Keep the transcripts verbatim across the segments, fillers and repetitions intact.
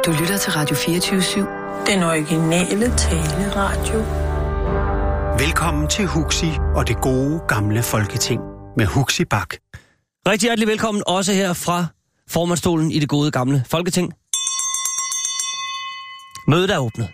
Du lytter til Radio fireogtyve syv. Den originale taleradio. Velkommen til Huxi og det gode gamle Folketing med Huxi Bach. Rigtig hjertelig velkommen også her fra formandsstolen i det gode gamle Folketing. Mødet er åbnet.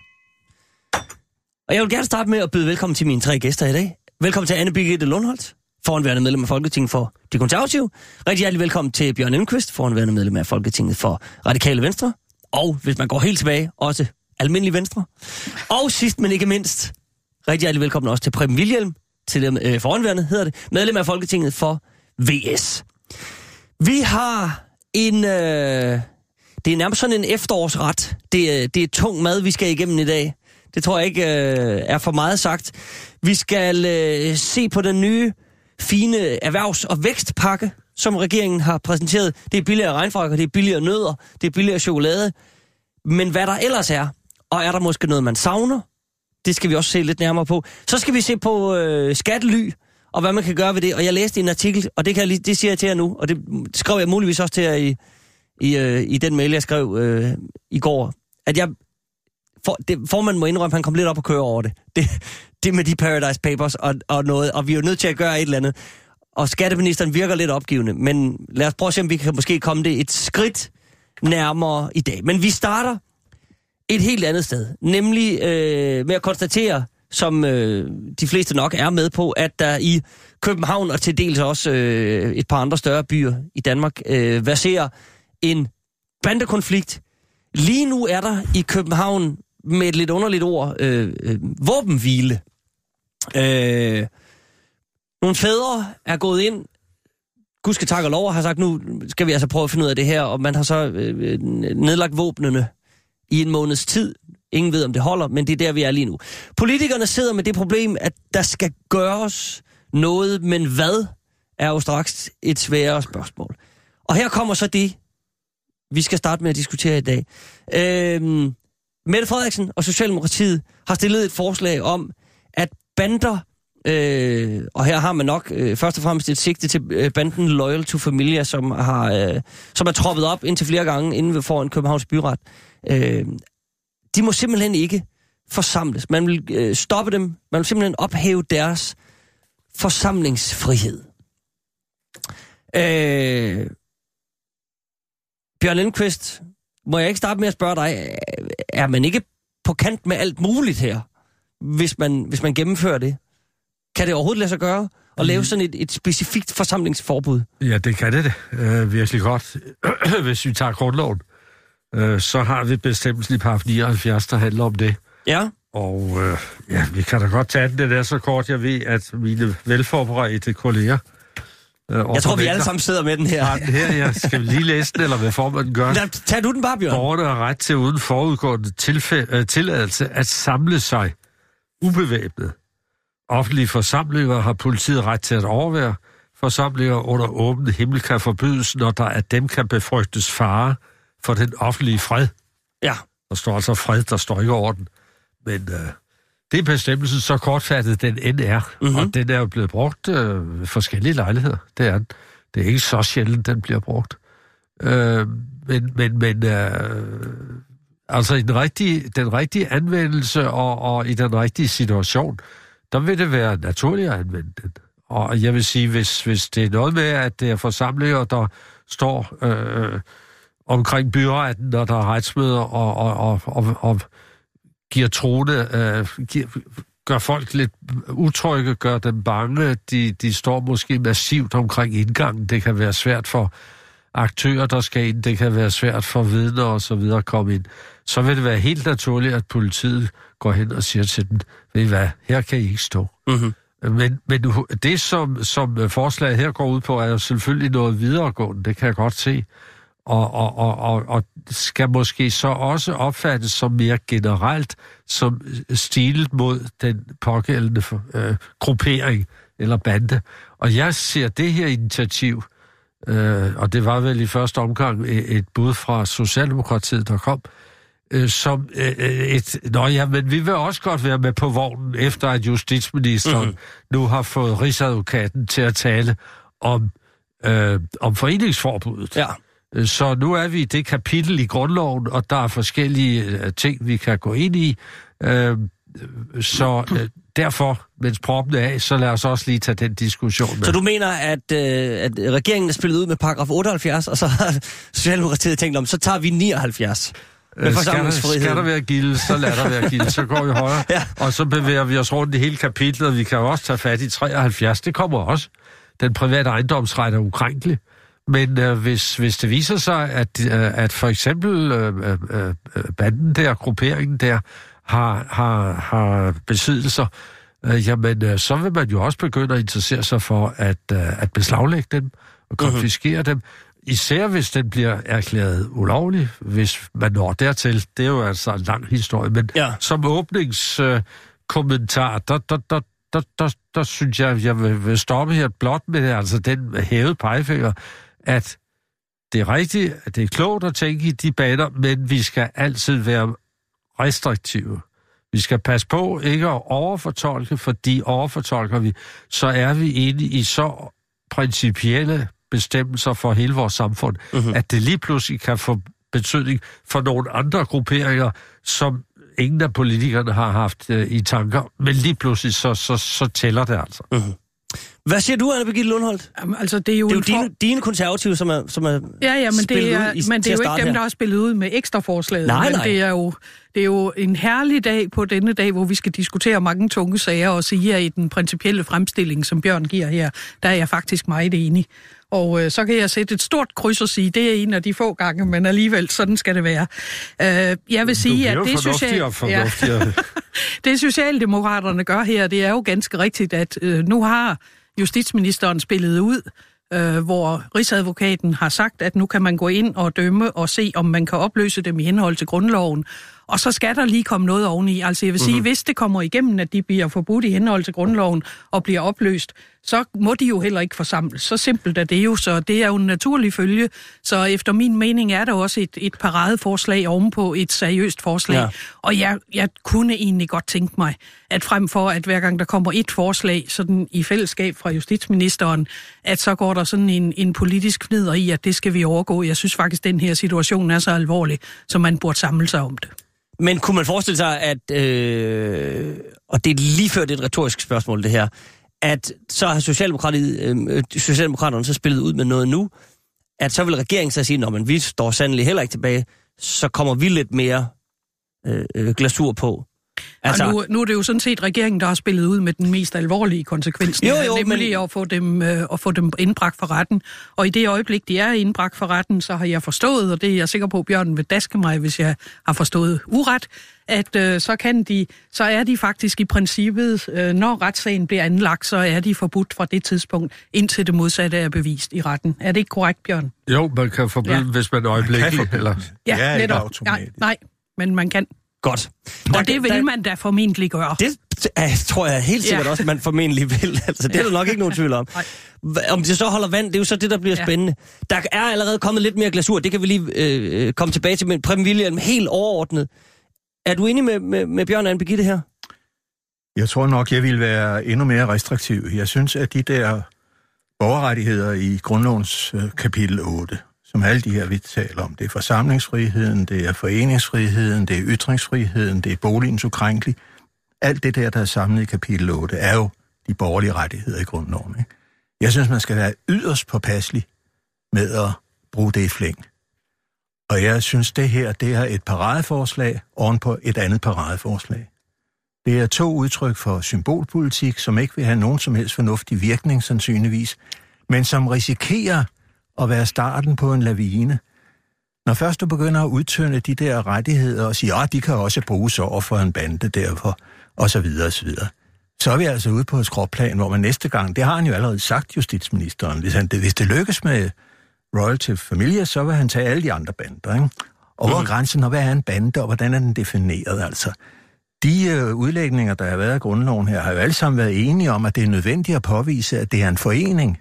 Og jeg vil gerne starte med at byde velkommen til mine tre gæster i dag. Velkommen til Anne Birgitte Lundholt, foranværende medlem af Folketinget for De Konservative. Rigtig hjertelig velkommen til Bjørn Elmquist, foranværende medlem af Folketinget for Radikale Venstre. Og hvis man går helt tilbage, også Almindelig Venstre. Og sidst, men ikke mindst, rigtig hjertelig velkommen også til Preben Wilhjelm, til dem, øh, foranværende hedder det, medlem af Folketinget for V S. Vi har en... Øh, det er nærmest sådan en efterårsret. Det er, det er tung mad, vi skal igennem i dag. Det tror jeg ikke øh, er for meget sagt. Vi skal øh, se på den nye, fine erhvervs- og vækstpakke, som regeringen har præsenteret. Det er billigere regnfrakker, det er billigere nødder, det er billigere chokolade. Men hvad der ellers er, og er der måske noget, man savner, det skal vi også se lidt nærmere på. Så skal vi se på øh, skattely, og hvad man kan gøre ved det. Og jeg læste en artikel, og det, kan jeg lige, det siger jeg til jer nu, og det skrev jeg muligvis også til jer i, i, øh, i den mail, jeg skrev øh, i går, at jeg... For, det, formanden må indrømme, at han kom lidt op og køre over det. Det, det med de Paradise Papers og, og noget, og vi er jo nødt til at gøre et eller andet. Og skatteministeren virker lidt opgivende, men lad os prøve at se, om vi kan måske komme det et skridt nærmere i dag. Men vi starter et helt andet sted, nemlig øh, med at konstatere, som øh, de fleste nok er med på, at der i København og til dels også øh, et par andre større byer i Danmark øh, verserer en bandekonflikt. Lige nu er der i København med et lidt underligt ord øh, øh, våbenhvile. Øh, nogle fædre er gået ind, Gud skal takke og lov, og har sagt, nu skal vi altså prøve at finde ud af det her, og man har så øh, nedlagt våbnene i en måneds tid. Ingen ved, om det holder, men det er der, vi er lige nu. Politikerne sidder med det problem, at der skal gøres noget, men hvad er jo straks et sværere spørgsmål. Og her kommer så det, vi skal starte med at diskutere i dag. Øhm, Mette Frederiksen og Socialdemokratiet har stillet et forslag om, at bander, øh, og her har man nok øh, først og fremmest et sigte til øh, banden Loyal to Familia, som, har, øh, som er troppet op indtil flere gange inden vi får en Københavns byret. Øh, de må simpelthen ikke forsamles. Man vil øh, stoppe dem. Man vil simpelthen ophæve deres forsamlingsfrihed. Øh... Bjørn Elmquist, må jeg ikke starte med at spørge dig, er man ikke på kant med alt muligt her, hvis man, hvis man gennemfører det? Kan det overhovedet lade sig gøre at lave sådan et, et specifikt forsamlingsforbud? Ja, det kan det øh, virkelig godt. Hvis vi tager grundloven, øh, så har vi bestemmelsen i paragraf nioghalvfjerds, der handler om det. Ja. Og øh, ja, vi kan da godt tage den, den er så kort. Jeg ved, at mine velforberedte kolleger... Jeg tror, vi alle sammen sidder med den her. Ja, den her, jeg skal lige læse den, eller hvad formanden gør. Lad, tag du den bare, Bjørn. Borgerne har ret til uden forudgående tilfæ- uh, tilladelse at samle sig ubevæbnet. Offentlige forsamlinger har politiet ret til at overvære. Forsamlinger under åben himmel kan forbydes, når der af dem kan befrygtes fare for den offentlige fred. Ja. Der står altså fred, der står ikke over den. Men... Uh, Det er bestemmelsen så kortfattet, den end er, mm-hmm. og den er jo blevet brugt øh, ved forskellige lejligheder. Det er den. Det er ikke så sjældent, den bliver brugt. Øh, men men, men øh, altså i den rigtige, den rigtige anvendelse og, og i den rigtige situation, der vil det være naturligt at anvende den. Og jeg vil sige, hvis, hvis det er noget med, at det er forsamlinger, der står øh, omkring byretten, når der er retsmøder og... og, og, og, og giver troende, øh, giver, gør folk lidt utrygge, gør dem bange. De, de står måske massivt omkring indgangen. Det kan være svært for aktører, der skal ind. Det kan være svært for vidner og så videre at komme ind. Så vil det være helt naturligt, at politiet går hen og siger til dem, ved I hvad, her kan I ikke stå. Mm-hmm. Men, men det, som, som forslaget her går ud på, er jo selvfølgelig noget videregående. Det kan jeg godt se. Og, og, og, og, og skal måske så også opfattes som mere generelt, som stilet mod den pågældende øh, gruppering eller bande. Og jeg ser det her initiativ, øh, og det var vel i første omgang et, et bud fra Socialdemokratiet, der kom, øh, som øh, et... Nå ja, men vi vil også godt være med på vognen, efter at justitsministeren mm-hmm. nu har fået Rigsadvokaten til at tale om, øh, om foreningsforbuddet. Ja. Så nu er vi i det kapitel i grundloven, og der er forskellige ting, vi kan gå ind i. Så derfor, mens proppen er af, så lad os også lige tage den diskussion med. Så du mener, at, at regeringen er spillet ud med paragraf otteoghalvfjerds, og så har Socialdemokratiet tænkt om, så tager vi nioghalvfjerds? Skal der, skal der være gilde, så lad der være gilde, så går vi højere. Ja. Og så bevæger vi os rundt i hele kapitlet, og vi kan jo også tage fat i treoghalvfjerds. Det kommer også. Den private ejendomsret er ukrænkelig. Men øh, hvis, hvis det viser sig, at, øh, at for eksempel øh, øh, banden der, grupperingen der, har, har, har besiddelser, øh, jamen øh, så vil man jo også begynde at interessere sig for at, øh, at beslaglægge dem og konfiskere mm-hmm. dem. Især hvis den bliver erklæret ulovlig, hvis man når dertil. Det er jo altså en lang historie, men ja. Som åbningskommentar, øh, der, der, der, der, der, der synes jeg, jeg vil, vil stoppe her blot med altså den hævede pegefinger, at det er rigtigt, at det er klogt at tænke i de baner, men vi skal altid være restriktive. Vi skal passe på ikke at overfortolke, fordi overfortolker vi, så er vi inde i så principielle bestemmelser for hele vores samfund, mm-hmm. at det lige pludselig kan få betydning for nogle andre grupperinger, som ingen af politikerne har haft øh, i tanker, men lige pludselig så, så, så tæller det altså. Mm-hmm. Hvad siger du, Anne Birgitte Lundholt? Jamen, altså, det er jo, det er jo for... dine, dine konservative, som er, som er ja, ja, men det er, i, men det er jo ikke dem, her. der har spillet ud med ekstra forslaget. Nej, men nej. Det er, jo, det er jo en herlig dag på denne dag, hvor vi skal diskutere mange tunge sager, og sige, at i den principielle fremstilling, som Bjørn giver her, der er jeg faktisk meget enig. Og øh, så kan jeg sætte et stort kryds og sige, det er en af de få gange, men alligevel, sådan skal det være. Øh, jeg vil sige, at det, social... ja. det Socialdemokraterne gør her, det er jo ganske rigtigt, at øh, nu har justitsministeren spillet ud, øh, hvor Rigsadvokaten har sagt, at nu kan man gå ind og dømme og se, om man kan opløse dem i henhold til grundloven. Og så skal der lige komme noget oveni. Altså jeg vil sige, mm-hmm. hvis det kommer igennem, at de bliver forbudt i henhold til grundloven og bliver opløst, så må de jo heller ikke forsamles. Så simpelt er det jo, så det er jo en naturlig følge. Så efter min mening er der også et, et paradeforslag ovenpå et seriøst forslag. Ja. Og jeg, jeg kunne egentlig godt tænke mig, at frem for, at hver gang der kommer et forslag sådan i fællesskab fra justitsministeren, at så går der sådan en, en politisk fnider i, at det skal vi overgå. Jeg synes faktisk, at den her situation er så alvorlig, så man burde samle sig om det. Men kunne man forestille sig, at, øh, og det er lige før det er et retorisk spørgsmål det her, at så har Socialdemokraterne, øh, Socialdemokraterne så spillet ud med noget nu, at så vil regeringen så sige, når man vi står sandelig heller ikke tilbage, så kommer vi lidt mere øh, glasur på. Altså, nu, nu er det jo sådan set regeringen, der har spillet ud med den mest alvorlige konsekvens, jo, jo, nemlig men... at, få dem, øh, at få dem indbragt for retten. Og i det øjeblik, de er indbragt for retten, så har jeg forstået, og det er jeg sikker på, at Bjørn vil daske mig, hvis jeg har forstået uret, at øh, så, kan de, så er de faktisk i princippet, øh, når retssagen bliver anlagt, så er de forbudt fra det tidspunkt, indtil det modsatte er bevist i retten. Er det ikke korrekt, Bjørn? Jo, man kan forbyde, ja. Hvis man øjeblikkeligt. Eller... Ja, ja netop. Nej, nej, men man kan. Godt. Og der, det vil der, man da formentlig gøre. Det ja, tror jeg helt sikkert ja. også, man formentlig vil. Altså, det er der nok ikke nogen tvivl om. Om det så holder vand, det er jo så det, der bliver ja. spændende. Der er allerede kommet lidt mere glasur, det kan vi lige øh, komme tilbage til, men Preben Wilhjelm, helt overordnet. Er du enig med, med, med Bjørn og Anne Birgitte her? Jeg tror nok, jeg vil være endnu mere restriktiv. Jeg synes, at de der borgerrettigheder i grundlovens øh, kapitel otte, som alle de her, vi taler om. Det er forsamlingsfriheden, det er foreningsfriheden, det er ytringsfriheden, det er boligens ukrænkelighed. Alt det der, der er samlet i kapitel otte, er jo de borgerlige rettigheder i grundloven. Ikke? Jeg synes, man skal være yderst påpasselig med at bruge det i flæng. Og jeg synes, det her, det er et paradeforslag ovenpå et andet paradeforslag. Det er to udtryk for symbolpolitik, som ikke vil have nogen som helst fornuftig virkning, sandsynligvis, men som risikerer at være starten på en lavine. Når først du begynder at udtønde de der rettigheder og sige, at de kan også bruges over for en bande derfor, og så videre og så videre, så er vi altså ude på et skråplan, hvor man næste gang, det har han jo allerede sagt, justitsministeren, hvis, han, hvis det lykkes med Royal Familia, så vil han tage alle de andre bander, ikke? Og hvor er grænsen, og hvad er en bande, og hvordan er den defineret, altså? De øh, udlægninger, der har været af grundloven her, har jo alle sammen været enige om, at det er nødvendigt at påvise, at det er en forening,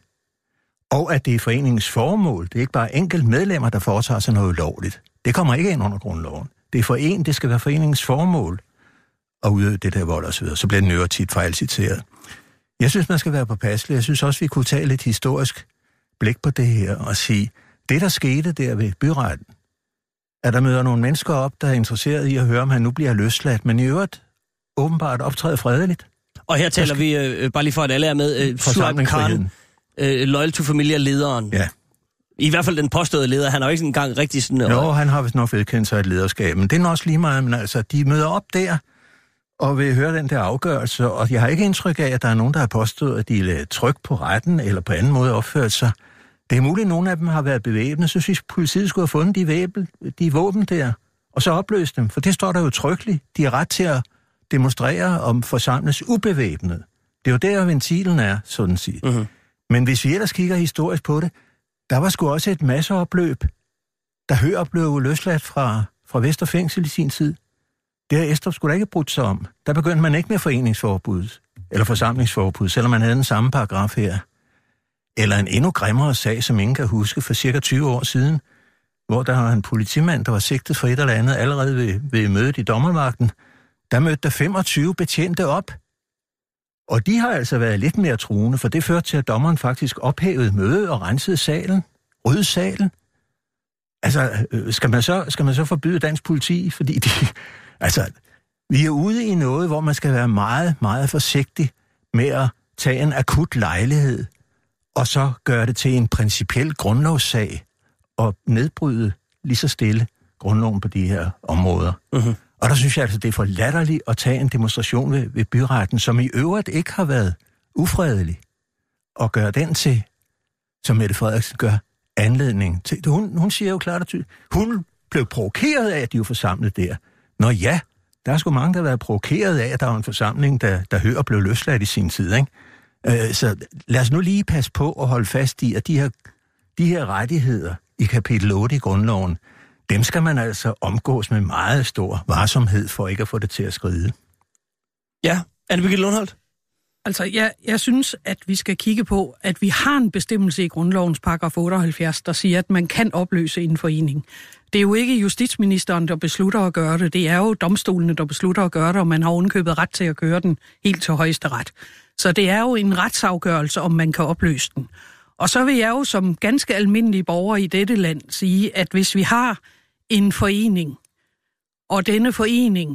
og at det er foreningens formål. Det er ikke bare enkelt medlemmer, der foretager sig noget ulovligt. Det kommer ikke ind under grundloven. Det er forening, det skal være foreningens formål at udøve det der vold og så videre. Så bliver den jo tit fejlciteret. Jeg synes, man skal være påpasselig. Jeg synes også, vi kunne tage lidt historisk blik på det her og sige, det, der skete der ved byretten, at der møder nogle mennesker op, der er interesseret i at høre, om han nu bliver løsladt, men i øvrigt åbenbart optræder fredeligt. Og her taler vi, øh, bare lige for at alle er med, øh, Shuaib Khan, øh, Loyal to Familia-lederen. Ja. I hvert fald den påståede leder. Han har jo ikke engang rigtig sådan... Jo, og han har vist nok vedkendt sig et lederskab, men det er nok også lige meget, men altså, de møder op der, og vil høre den der afgørelse, og jeg har ikke indtryk af, at der er nogen, der har påstået, at de lader tryk på retten, eller på anden måde opført sig. Det er muligt, at nogle af dem har været bevæbnet, så synes politiet skulle have fundet de, væbel, de våben der, og så opløst dem, for det står der jo trykkeligt. De har ret til at demonstrere om forsamles ubevæbnet. Det er jo der, ventilen er, sådan set. Mm-hmm. Men hvis vi ellers kigger historisk på det, der var sgu også et masseopløb, der Hørup blev løsladt fra, fra Vesterfængsel i sin tid. Det har Estrup skulle da ikke brudt sig om. Der begyndte man ikke med foreningsforbud, eller forsamlingsforbud, selvom man havde den samme paragraf her. Eller en endnu grimmere sag, som ingen kan huske, for cirka tyve år siden, hvor der var en politimand, der var sigtet for et eller andet allerede ved, ved mødet i dommermagten. Der mødte der femogtyve betjente op. Og de har altså været lidt mere truende, for det førte til, at dommeren faktisk ophævede mødet og rensede salen, rydde salen. Altså, skal man så, skal man så forbyde dansk politi? Fordi de, altså, vi er ude i noget, hvor man skal være meget, meget forsigtig med at tage en akut lejlighed, og så gøre det til en principiel grundlovssag, og nedbryde lige så stille grundloven på de her områder. Uh-huh. Og der synes jeg altså, det er for latterligt at tage en demonstration ved, ved byretten, som i øvrigt ikke har været ufredelig, og gøre den til, som Mette Frederiksen gør, anledning til. Hun, hun siger jo klart og tydeligt, hun blev provokeret af, at de var forsamlet der. Nå ja, der er sgu mange, der har været provokeret af, at der var en forsamling, der, der Hørup blev løsladt i sin tid, ikke? Øh, så lad os nu lige passe på at holde fast i, at de her, de her rettigheder i kapitel otte i grundloven, dem skal man altså omgås med meget stor varsomhed for ikke at få det til at skride. Ja, Anne Birgitte Lundholt? Altså, jeg, jeg synes, at vi skal kigge på, at vi har en bestemmelse i grundlovens paragraf otteoghalvfjerds, der siger, at man kan opløse en forening. Det er jo ikke justitsministeren, der beslutter at gøre det. Det er jo domstolene, der beslutter at gøre det, og man har undkøbet ret til at køre den helt til højeste ret. Så det er jo en retsafgørelse, om man kan opløse den. Og så vil jeg jo som ganske almindelig borger i dette land sige, at hvis vi har en forening, og denne forening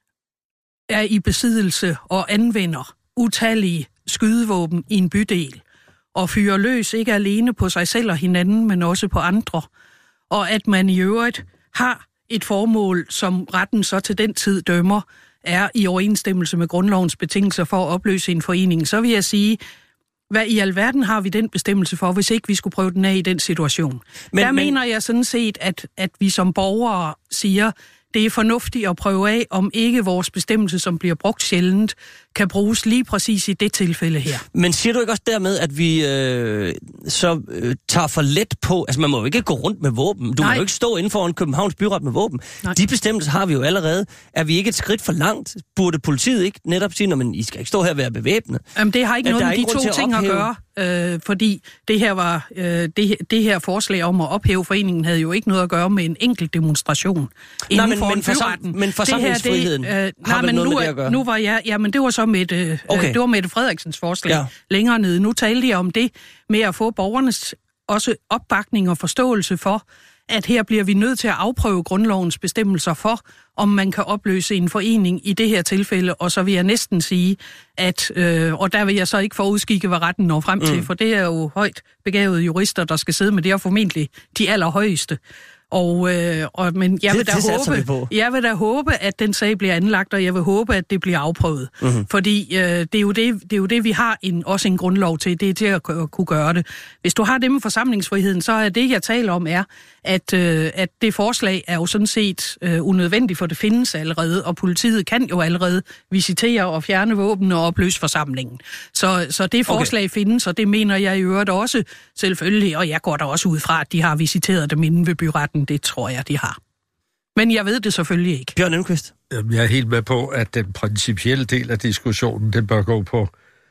er i besiddelse og anvender utallige skydevåben i en bydel, og fyrer løs ikke alene på sig selv og hinanden, men også på andre, og at man i øvrigt har et formål, som retten så til den tid dømmer, er i overensstemmelse med grundlovens betingelser for at opløse en forening, så vil jeg sige, hvad i alverden har vi den bestemmelse for, hvis ikke vi skulle prøve den af i den situation? Men, Der men... mener jeg sådan set, at, at vi som borgere siger, det er fornuftigt at prøve af, om ikke vores bestemmelse, som bliver brugt sjældent, kan bruges lige præcis i det tilfælde her. Men siger du ikke også dermed, at vi øh, så øh, tager for let på... Altså, man må jo ikke gå rundt med våben. Du Nej. må jo ikke stå inden for en Københavns byret med våben. Nej. De bestemmelser har vi jo allerede. Er vi ikke et skridt for langt? Burde politiet ikke netop sige, at I skal ikke stå her og være bevæbnet? Jamen, det har ikke noget med de to ting at, at gøre. Øh, fordi det her var øh, det, det her forslag om at ophæve foreningen havde jo ikke noget at gøre med en enkelt demonstration inden men, for men, en byretten. Men forsamlingsfriheden det her, det, øh, har nej, men noget nu, med det at gøre? Nu var jeg, ja, men det var så Mette, okay. øh, det var Mette Frederiksens forslag ja. længere nede. Nu talte jeg om det med at få borgernes også opbakning og forståelse for, at her bliver vi nødt til at afprøve grundlovens bestemmelser for, om man kan opløse en forening i det her tilfælde, og så vil jeg næsten sige, at, øh, og der vil jeg så ikke forudskikke, hvad retten når frem til, mm. for det er jo højt begavede jurister, der skal sidde med det, og formentlig de allerhøjeste. Og, øh, og, men jeg vil, det, da det håbe, jeg vil da håbe, at den sag bliver anlagt, og jeg vil håbe, at det bliver afprøvet. Mm-hmm. Fordi øh, det, er jo det, det er jo det, vi har en, også en grundlov til, det er til at kunne gøre det. Hvis du har det med forsamlingsfriheden, så er det, jeg taler om, er, at, øh, at det forslag er jo sådan set øh, unødvendigt, for det findes allerede, og politiet kan jo allerede visitere og fjerne våben og opløse forsamlingen. Så, så det forslag okay. findes, og det mener jeg i øvrigt også selvfølgelig, og jeg går da også ud fra, at de har visiteret dem inden ved byretten. Det tror jeg, de har. Men jeg ved det selvfølgelig ikke. Bjørn Elmquist? Jeg er helt med på, at den principielle del af diskussionen, den bør gå på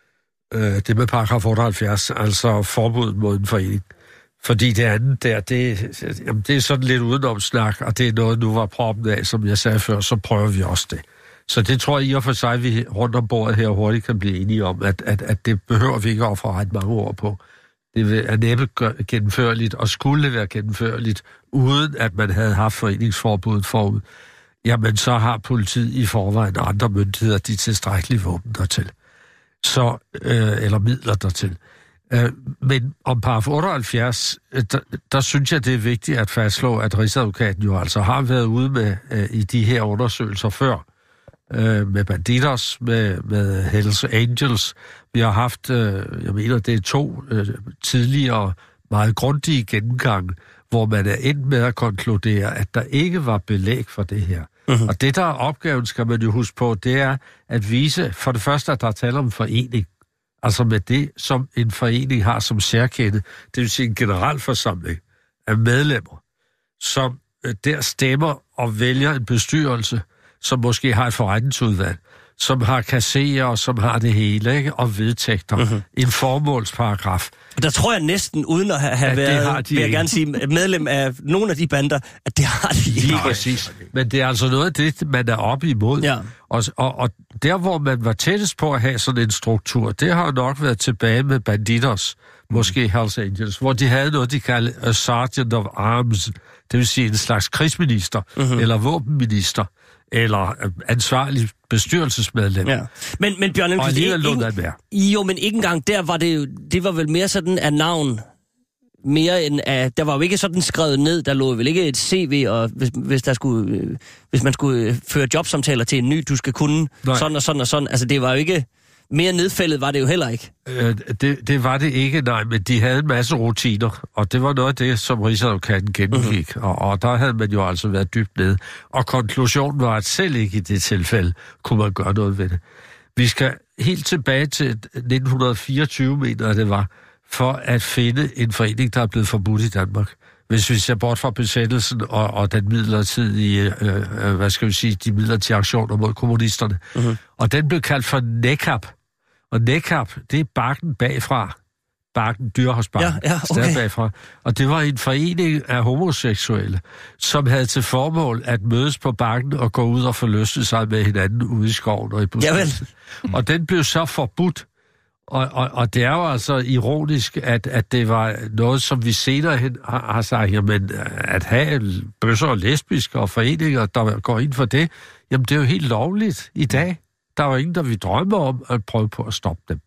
øh, det med paragraf otteoghalvfjerds, altså forbud mod en forening. Fordi det andet der, det, jamen, det er sådan lidt udenomsnak, og det er noget, nu var proppen af, som jeg sagde før, så prøver vi også det. Så det tror jeg i og for sig, vi rundt om bordet her hurtigt kan blive enige om, at, at, at det behøver vi ikke at få ret mange ord på. det er næppe gennemførligt, og skulle være gennemførligt, uden at man havde haft foreningsforbuddet forud, jamen så har politiet i forvejen og andre myndigheder de tilstrækkelige våben dertil. Så, øh, eller midler dertil. Øh, men om paragraf otteoghalvfjerds, øh, der, der synes jeg, det er vigtigt at fastslå, at Rigsadvokaten jo altså har været ude med øh, i de her undersøgelser før, øh, med Bandidos, med, med Hells Angels. Vi har haft, øh, jeg mener, det er to øh, tidligere meget grundige gennemgange, hvor man er endt med at konkludere, at der ikke var belæg for det her. Mm-hmm. Og det, der er opgaven, skal man jo huske på, det er at vise, for det første, at der er tale om en forening. Altså med det, som en forening har som særkende, det vil sige en generalforsamling af medlemmer, som der stemmer og vælger en bestyrelse, som måske har et forretningsudvalg, som har kasserer, som har det hele, ikke? Og vedtægter. Mm-hmm. En formålsparagraf. Der tror jeg næsten, uden at have, have været, vil jeg gerne sige, medlem af nogle af de bander, at det har de ikke. Lige præcis. Men det er altså noget af det, man er oppe imod. Ja. Og, og, og der, hvor man var tættest på at have sådan en struktur, det har nok været tilbage med Bandidos, måske Hells Angels, hvor de havde noget, de kaldte a sergeant of arms, det vil sige en slags krigsminister, mm-hmm. eller våbenminister, eller ansvarlig bestyrelsesmedlem. Ja. Men, men Bjørn, og alligevel lå der mere. Jo, men ikke engang der var det jo, det var vel mere sådan af navn, mere end af, der var jo ikke sådan skrevet ned, der lå vel ikke et C V, og hvis, hvis, der skulle, hvis man skulle føre jobsamtaler til en ny, du skal kunne Nej. sådan og sådan og sådan, altså det var jo ikke, mere nedfældet var det jo heller ikke. Øh, det, det var det ikke, nej, men de havde en masse rutiner, og det var noget af det, som Rigsadvokaten gennemgik, mm-hmm. og, og der havde man jo altså været dybt nede. Og konklusionen var, at selv ikke i det tilfælde kunne man gøre noget ved det. Vi skal helt tilbage til nitten fireogtyve, mener jeg det var, for at finde en forening, der er blevet forbudt i Danmark. Hvis vi ser bort fra besættelsen og, og den midlertidige, øh, øh, hvad skal vi sige, de midlertidige aktioner mod kommunisterne. Mm-hmm. Og den blev kaldt for NECAP. Og NECAP, det er bakken bagfra. Bakken, Dyrehusbakken, ja, ja, okay. bagfra. Og det var en forening af homoseksuelle, som havde til formål at mødes på bakken og gå ud og forlyste sig med hinanden ude i skoven og i busken. Og den blev så forbudt. Og, og, og det er jo altså ironisk, at, at det var noget, som vi senere hen har, har sagt, jamen at have bøsser og lesbiske og foreninger, der går ind for det, jamen det er jo helt lovligt i dag. Der er jo ingen, der vil drømme om at prøve på at stoppe dem.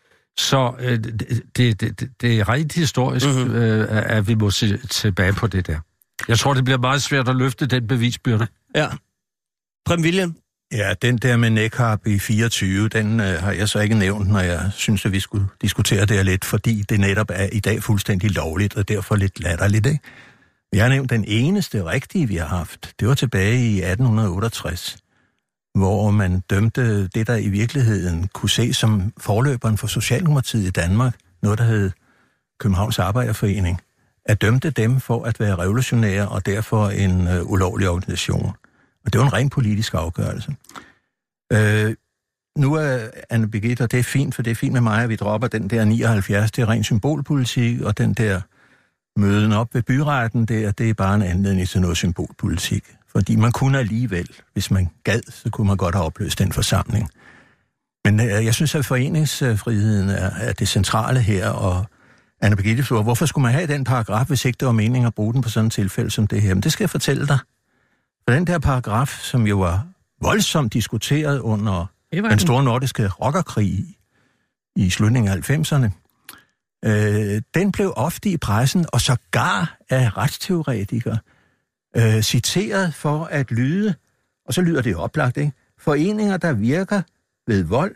Så øh, det, det, det, det er rent historisk, mm-hmm. øh, at vi må se tilbage på det der. Jeg tror, det bliver meget svært at løfte den bevisbyrde. Ja. Prem William? Ja, den der med NECAP i fireogtyve, den øh, har jeg så ikke nævnt, når jeg synes, at vi skulle diskutere det lidt, fordi det netop er i dag fuldstændig lovligt, og derfor lidt latterligt, ikke? Jeg har nævnt den eneste rigtige, vi har haft. Det var tilbage i atten otteogtres, hvor man dømte det, der i virkeligheden kunne se som forløberen for Socialdemokratiet i Danmark, noget, der hed Københavns Arbejderforening, at dømte dem for at være revolutionære og derfor en øh, ulovlig organisation. Og det var en ren politisk afgørelse. Øh, nu er Anne Birgitte, og det er fint, for det er fint med mig, at vi dropper den der nioghalvfjerds, det er ren symbolpolitik, og den der møden op ved byretten, det er, det er bare en anledning til noget symbolpolitik. Fordi man kunne alligevel, hvis man gad, så kunne man godt have opløst den forsamling. Men øh, jeg synes, at foreningsfriheden er, er det centrale her, og Anne Birgitte spørger, hvorfor skulle man have den paragraf, hvis ikke det var meningen at bruge den på sådan et tilfælde som det her? Men det skal jeg fortælle dig. For den der paragraf, som jo var voldsomt diskuteret under den store nordiske rockerkrig i, i slutningen af halvfemserne, øh, den blev ofte i pressen, og sågar af retsteoretikere, øh, citeret for at lyde, og så lyder det oplagt, ikke? Foreninger, der virker ved vold,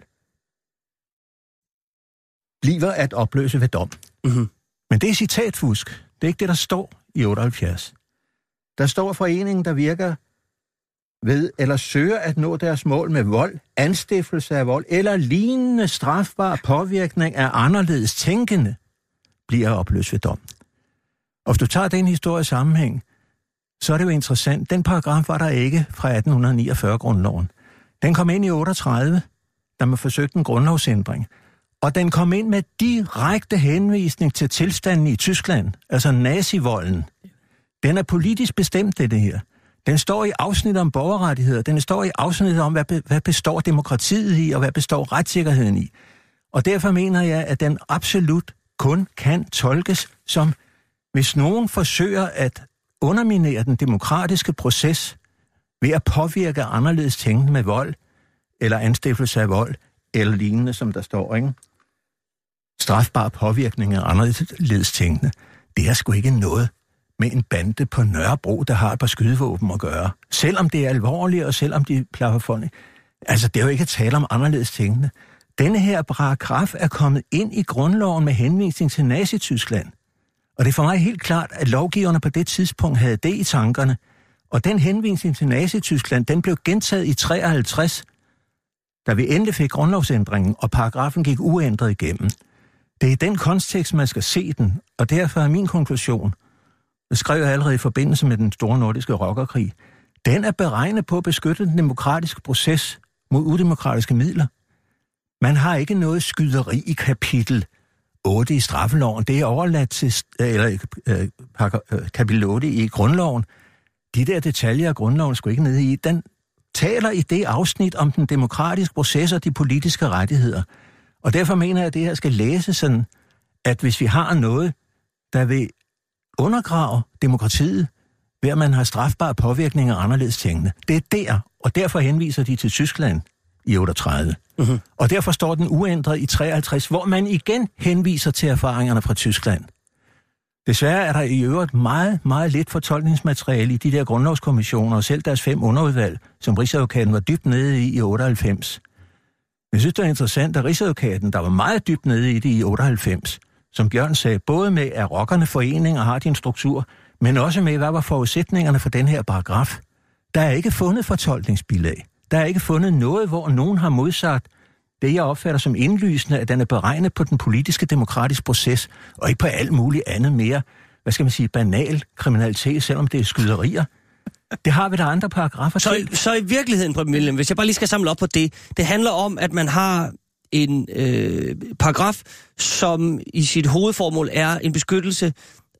bliver at opløse ved dom. Mm-hmm. Men det er citatfusk. Det er ikke det, der står i otteoghalvfjerds. Der står foreningen, der virker ved eller søger at nå deres mål med vold, anstiftelse af vold eller lignende strafbar påvirkning af anderledes tænkende, bliver opløst ved dom. Og hvis du tager den historiske sammenhæng, så er det jo interessant. Den paragraf var der ikke fra atten niogfyrre-grundloven. Den kom ind i otteogtredive, da man forsøgte en grundlovsændring. Og den kom ind med direkte henvisning til tilstanden i Tyskland, altså nazivolden. Den er politisk bestemt, det, det her. Den står i afsnit om borgerrettigheder. Den står i afsnit om, hvad, be, hvad består demokratiet i, og hvad består retssikkerheden i. Og derfor mener jeg, at den absolut kun kan tolkes som, hvis nogen forsøger at underminere den demokratiske proces ved at påvirke anderledes tænkende med vold, eller anstiftelse af vold, eller lignende, som der står, ikke? Strafbar påvirkning af anderledes tænkende. Det er sgu ikke noget med en bande på Nørrebro, der har et par skydevåben at gøre. Selvom det er alvorligt, og selvom de plaffer folk. Altså, det er jo ikke at tale om anderledes tænkende. Denne her paragraf er kommet ind i grundloven med henvisning til Nazi-Tyskland. Og det er for mig helt klart, at lovgiverne på det tidspunkt havde det i tankerne. Og den henvisning til Nazi-Tyskland, den blev gentaget i treoghalvtreds, da vi endelig fik grundlovsændringen, og paragrafen gik uændret igennem. Det er i den kontekst, man skal se den, og derfor er min konklusion, det skrev jeg allerede i forbindelse med den store nordiske rockerkrig, den er beregnet på at beskytte den demokratiske proces mod udemokratiske midler. Man har ikke noget skyderi i kapitel otte i straffeloven. Det er overladt til eller, øh, øh, kapitel otte i grundloven. De der detaljer af grundloven skulle ikke ned i. Den taler i det afsnit om den demokratiske proces og de politiske rettigheder. Og derfor mener jeg, at det her skal læses sådan, at hvis vi har noget, der vil undergrave demokratiet, ved at man har strafbare påvirkninger af anderledes tænkende, det er der, og derfor henviser de til Tyskland i otteogtredive. Uh-huh. Og derfor står den uændret i treoghalvtreds, hvor man igen henviser til erfaringerne fra Tyskland. Desværre er der i øvrigt meget, meget lidt fortolkningsmateriale i de der grundlovskommissioner, og selv deres fem underudvalg, som Rigsadvokaten var dybt nede i i otteoghalvfems. Jeg synes, det er interessant, at Rigsadvokaten, der var meget dybt nede i det i otteoghalvfems, som Bjørn sagde, både med, at rockerne foreninger har din struktur, men også med, hvad var forudsætningerne for den her paragraf. Der er ikke fundet fortolkningsbilag. Der er ikke fundet noget, hvor nogen har modsagt det, jeg opfatter som indlysende, at den er beregnet på den politiske demokratiske proces, og ikke på alt muligt andet mere, hvad skal man sige, banal kriminalitet, selvom det er skyderier. Det har vi der andre paragrafer så, til. Så i virkeligheden, Preben Wilhjelm, hvis jeg bare lige skal samle op på det, det handler om, at man har en øh, paragraf, som i sit hovedformål er en beskyttelse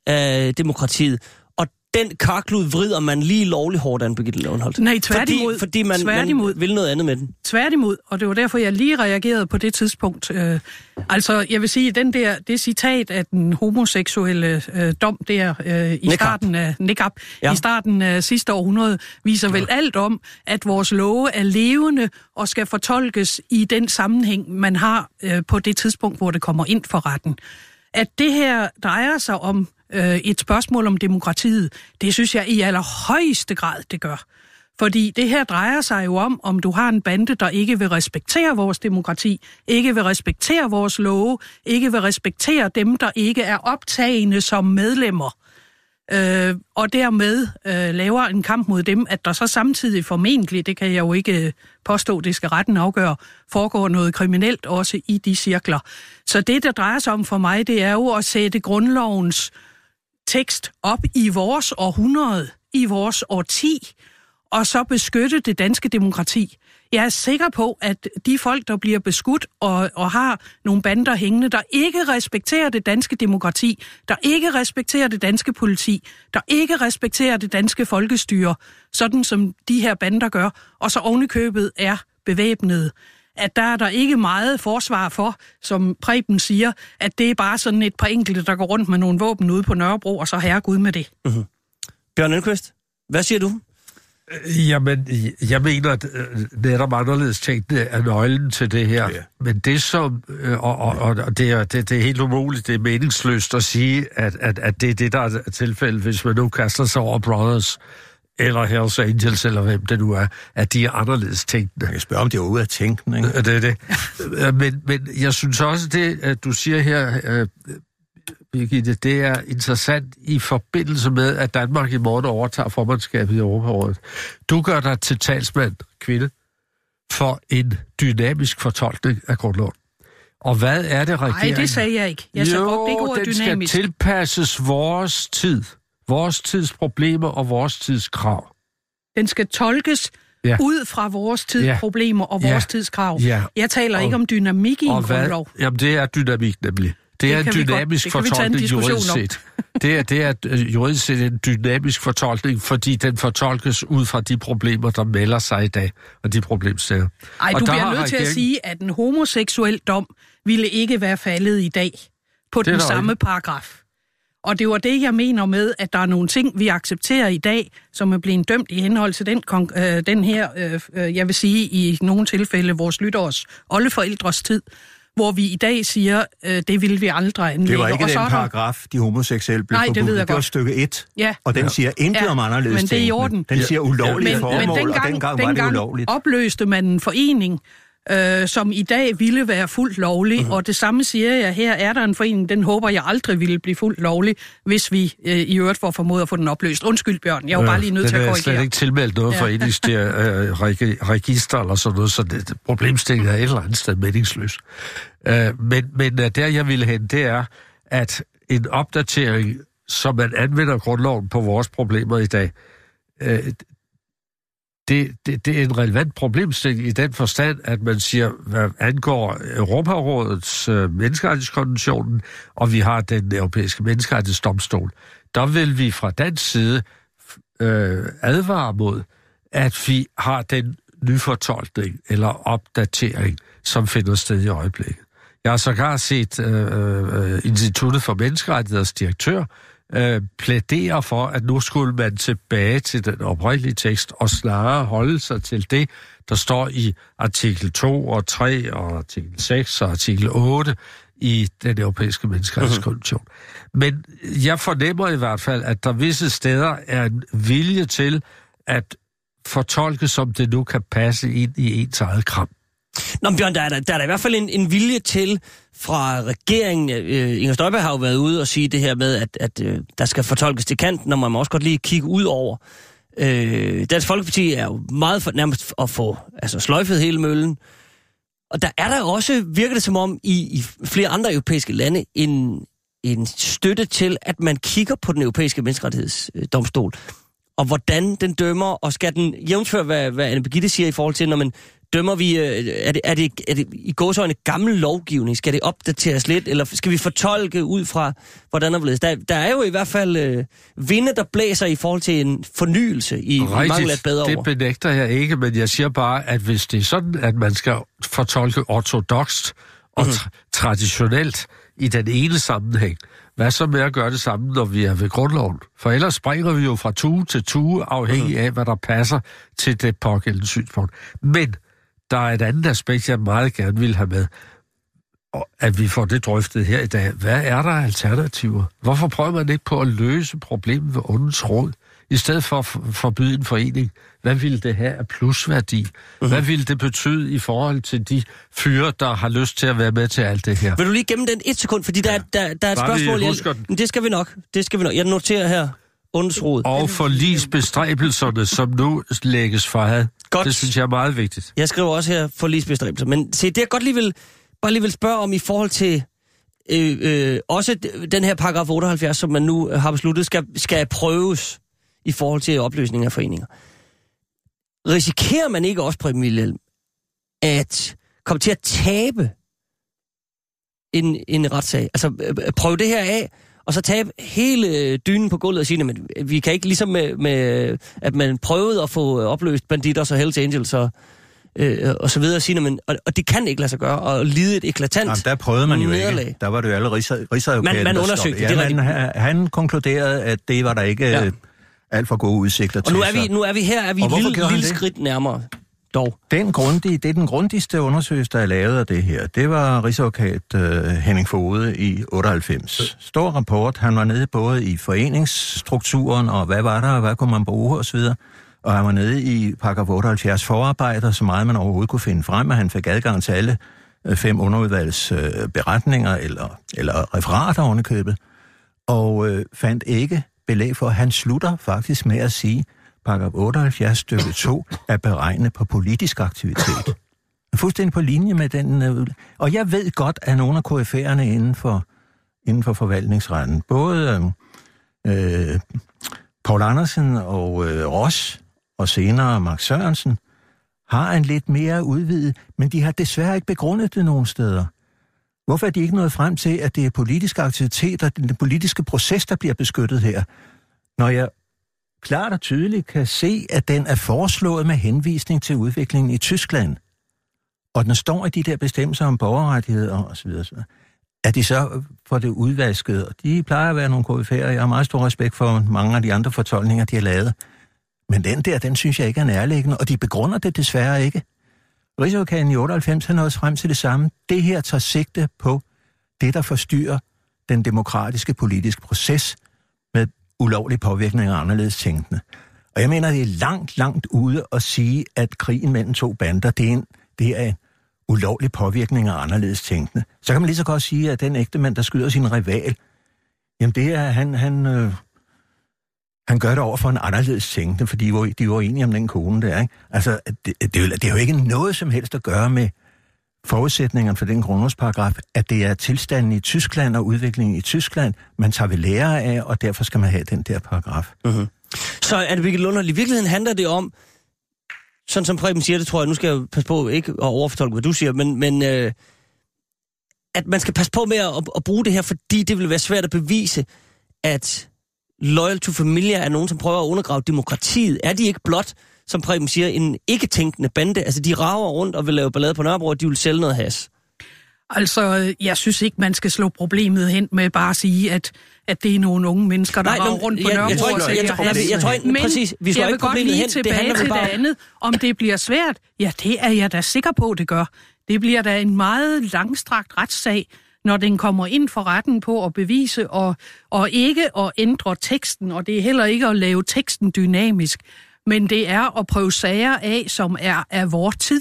af demokratiet. Og den karklud vrider man lige lovligt hårdt an, Birgitte Lundholt. Nej, tværtimod. Fordi, fordi man, tværtimod. man vil noget andet med den. Tværtimod, og det var derfor, jeg lige reagerede på det tidspunkt. Øh, altså, jeg vil sige, den der, det citat af den homoseksuelle øh, dom der øh, i starten af Niqab, ja. i starten af sidste århundrede, viser vel alt om, at vores love er levende og skal fortolkes i den sammenhæng, man har øh, på det tidspunkt, hvor det kommer ind for retten. At det her drejer sig om øh, et spørgsmål om demokratiet, det synes jeg i allerhøjeste grad, det gør. Fordi det her drejer sig jo om, om du har en bande, der ikke vil respektere vores demokrati, ikke vil respektere vores love, ikke vil respektere dem, der ikke er optagende som medlemmer, øh, og dermed øh, laver en kamp mod dem, at der så samtidig formentlig, det kan jeg jo ikke påstå, det skal retten afgøre, foregår noget kriminelt også i de cirkler. Så det, der drejer sig om for mig, det er jo at sætte grundlovens tekst op i vores århundrede, i vores årti, og så beskytte det danske demokrati. Jeg er sikker på, at de folk, der bliver beskudt og, og har nogle bander hængende, der ikke respekterer det danske demokrati, der ikke respekterer det danske politi, der ikke respekterer det danske folkestyre, sådan som de her bander gør, og så ovenikøbet er bevæbnede, at der er der ikke meget forsvar for, som Preben siger, at det er bare sådan et par enkelte, der går rundt med nogle våben ude på Nørrebro, og så herregud med det. Mm-hmm. Bjørn Elmquist, hvad siger du? Jamen, jeg mener, at netop anderledes tænkende er nøglen til det her. Ja. Men det som, og, og, og det, er, det, det er helt umuligt, det er meningsløst at sige, at, at, at det er det, der er tilfældet, hvis man nu kaster sig over Brothers, eller Hells Angels, eller hvem det nu er, at de er anderledes tænkende. Jeg spørger, om det er ude af tænken, ikke? Det er det. men, men jeg synes også, det, at du siger her, Birgitte, det er interessant i forbindelse med, at Danmark i morgen overtager formandskabet i Europarådet. Du gør dig til talsmand, kvinde, for en dynamisk fortolkning af grundloven. Og hvad er det, regeringen... Nej, det sagde jeg ikke. Jeg sagde jo, ikke ordet den dynamisk. Skal tilpasses vores tid, vores tids problemer og vores tids krav. Den skal tolkes ja. ud fra vores tids ja. problemer og vores ja. tids krav. Ja. Jeg taler og, ikke om dynamik i en grundlov. Jamen, det er dynamik nemlig. Det er det en dynamisk fortolkning juridisk set. Det er, det er juridisk set en dynamisk fortolkning, fordi den fortolkes ud fra de problemer, der melder sig i dag, og de problemsætter. Ej, du bliver nødt til at sige, at en homoseksuel dom ville ikke være faldet i dag. på den der samme ikke. paragraf. Og det var det, jeg mener med, at der er nogle ting, vi accepterer i dag, som er blevet dømt i henhold til den, øh, den her, øh, jeg vil sige, i nogle tilfælde, vores lytteres oldeforældres tid, hvor vi i dag siger, øh, det vil vi aldrig anlægge. Det var ikke og den der... paragraf, de homoseksuelle blev Nej, det forbudt. ved jeg Det var godt. stykke et, ja. og den ja. siger intet ja. om anderledes Men det er i tænkende. orden. Den siger ulovlige men, formål, men dengang, og dengang, dengang var det ulovligt. opløste man en forening, øh, som i dag ville være fuldt lovlig, mm-hmm. og det samme siger jeg, her er der en forening, den håber jeg aldrig ville blive fuldt lovlig, hvis vi øh, i øvrigt får formået at få den opløst. Undskyld, Bjørn, jeg er jo bare lige nødt til at korrigere. Den er slet ikke tilmeldt noget ja. foreningsregister eller sådan noget, så det, problemstillingen er et eller andet sted meningsløs. Uh, men, men der jeg ville hen, det er, at en opdatering, som man anvender grundloven på vores problemer i dag, uh, Det, det, det er en relevant problemstilling i den forstand, at man siger, hvad angår Europarådets øh, menneskerettighedskonventionen, og vi har den europæiske menneskerettighedsdomstol, der vil vi fra dansk side øh, advare mod, at vi har den nyfortolkning eller opdatering, som finder sted i øjeblikket. Jeg har sågar set øh, øh, Instituttet for Menneskerettigheders direktør Øh, plæderer for, at nu skulle man tilbage til den oprindelige tekst og snarere holde sig til det, der står i artikel to og tre og artikel seks og artikel otte i den europæiske menneskerettighedskonvention. Mm-hmm. Men jeg fornemmer i hvert fald, at der visse steder er en vilje til at fortolke, som det nu kan passe ind i ens eget kram. Nå, Bjørn, der er der, der er der i hvert fald en, en vilje til fra regeringen. Øh, Inger Støjberg har jo været ude og sige det her med, at, at øh, der skal fortolkes til kanten, og man må også godt lige kigge ud over. Øh, Dansk Folkeparti er jo meget for, nærmest at få altså, sløjfet hele møllen. Og der er der også, virker det som om, i, i flere andre europæiske lande, en, en støtte til, at man kigger på den europæiske menneskerettighedsdomstol, og hvordan den dømmer, og skal den jævnføre, hvad, hvad Anne Birgitte siger i forhold til, når man dømmer vi, er det, er det, er det i gåseøjne gammel lovgivning? Skal det opdateres lidt, eller skal vi fortolke ud fra, hvordan der bliver? Der, der er jo i hvert fald øh, vinde, der blæser i forhold til en fornyelse i mangel af et bedre det ord. Det benægter jeg ikke, men jeg siger bare, at hvis det er sådan, at man skal fortolke ortodokst og mm-hmm. tra- traditionelt i den ene sammenhæng, hvad så med at gøre det samme, når vi er ved grundloven? For ellers springer vi jo fra tue til tue, afhængig mm-hmm. af, hvad der passer til det pågældende synspunkt. Men der er et andet aspekt, jeg meget gerne vil have med, og at vi får det drøftet her i dag. Hvad er der alternativer? Hvorfor prøver man ikke på at løse problemet ved ondens råd, i stedet for at forbyde en forening? Hvad ville det have af plusværdi? Mm-hmm. Hvad ville det betyde i forhold til de fyre, der har lyst til at være med til alt det her? Vil du lige gemme den et sekund, fordi der, ja. der, der er et Bare spørgsmål. Jeg, det skal vi nok. Det skal vi nok. Jeg noterer her ondens råd. Og forligsbestræbelserne, som nu lægges for had. Godt. Det synes jeg er meget vigtigt. Jeg skriver også her forligsbestræbelser. Men se, det jeg godt lige vil, bare lige vil spørge om i forhold til øh, øh, også den her paragraf otteoghalvfjerds, som man nu har besluttet, skal, skal prøves i forhold til opløsning af foreninger. Risikerer man ikke også, Preben Wilhjelm, at komme til at tabe en, en retssag? Altså prøve det her af, og så tabe hele dynen på gulvet og sige, at vi kan ikke ligesom med, med at man prøvede at få opløst Bandidos og Hells Angels og, øh, og så videre, sige, men, og, og det kan ikke lade sig gøre, og lide et eklatant Jamen, der prøvede man jo nederlag. ikke. Der var det jo alle rigsadvokaten. Man, man undersøgte ja, det. Man, han, han konkluderede, at det var der ikke ja. alt for gode udsigter til. Og nu er vi, nu er vi her, er vi et lille, lille skridt nærmere. Dog. Den grundige, det er den grundigste undersøgelse, der er lavet af det her. Det var rigsadvokat uh, Henning Fogede i otteoghalvfems. Stor rapport. Han var nede både i foreningsstrukturen, og hvad var der, og hvad kunne man bruge, osv. Og han var nede i paragraf otteoghalvfjerds forarbejder, så meget man overhovedet kunne finde frem, at han fik adgang til alle fem underudvalgs uh, beretninger, eller, eller referater ovenikøbet, og uh, fandt ikke belæg for, at han slutter faktisk med at sige, paragraf otteoghalvfjerds stykke to er beregnet på politisk aktivitet. Fuldstændig på linje med den. Øh, og jeg ved godt, at nogle af K F A'erne inden for, inden for forvaltningsretten, både øh, Poul Andersen og øh, Ross, og senere Mark Sørensen, har en lidt mere udvidet, men de har desværre ikke begrundet det nogen steder. Hvorfor er de ikke nået frem til, at det er politisk aktivitet og den politiske proces, der bliver beskyttet her? Når jeg klart og tydeligt kan se, at den er foreslået med henvisning til udviklingen i Tyskland, og den står i de der bestemmelser om borgerrettigheder osv., at de så får det udvasket. Og de plejer at være nogle koryfærer. Jeg har meget stor respekt for mange af de andre fortolkninger, de har lavet. Men den der, den synes jeg ikke er nærliggende, og de begrunder det desværre ikke. Rigsadvokaten i otteoghalvfems har nået frem til det samme. Det her tager sigte på det, der forstyrrer den demokratiske politiske proces med ulovlig påvirkning af anderledes tænkende. Og jeg mener, det er langt, langt ude at sige, at krigen mellem to bander, det er en, det er en ulovlig påvirkning af anderledes tænkende. Så kan man lige så godt sige, at den ægtemand, der skyder sin rival, jamen det er, han, han, øh, han gør det over for en anderledes tænkende, fordi de var, de var enige om den kone der, ikke? Altså, det, det, det er jo ikke noget som helst at gøre med forudsætningerne for den grundlovsparagraf, at det er tilstanden i Tyskland og udviklingen i Tyskland, man tager ved lære af, og derfor skal man have den der paragraf. Mm-hmm. Så Anne Birgitte Lundholt, i virkeligheden handler det om, sådan som Preben siger, det tror jeg, nu skal jeg passe på ikke at overfortolke, hvad du siger, men, men øh, at man skal passe på med at, at bruge det her, fordi det vil være svært at bevise, at Loyal to Familia er nogen, som prøver at undergrave demokratiet. Er de ikke blot, som Preben siger, en ikke-tænkende bande? Altså, de rager rundt og vil lave ballade på Nørrebro, og de vil sælge noget has. Altså, jeg synes ikke, man skal slå problemet hen med bare at sige, at, at det er nogle unge mennesker, der rager rundt på Nørrebro. Jeg tror ikke, jeg, jeg, jeg, jeg, jeg tror ikke, præcis, vi slår ikke problemet hen. Men jeg vil godt lige tilbage til det andet. Om det bliver svært, ja, det er jeg da sikker på, det gør. Det bliver da en meget langstrakt retssag, når den kommer ind for retten på at bevise, og, og ikke at ændre teksten, og det er heller ikke at lave teksten dynamisk, men det er at prøve sager af, som er af vor tid,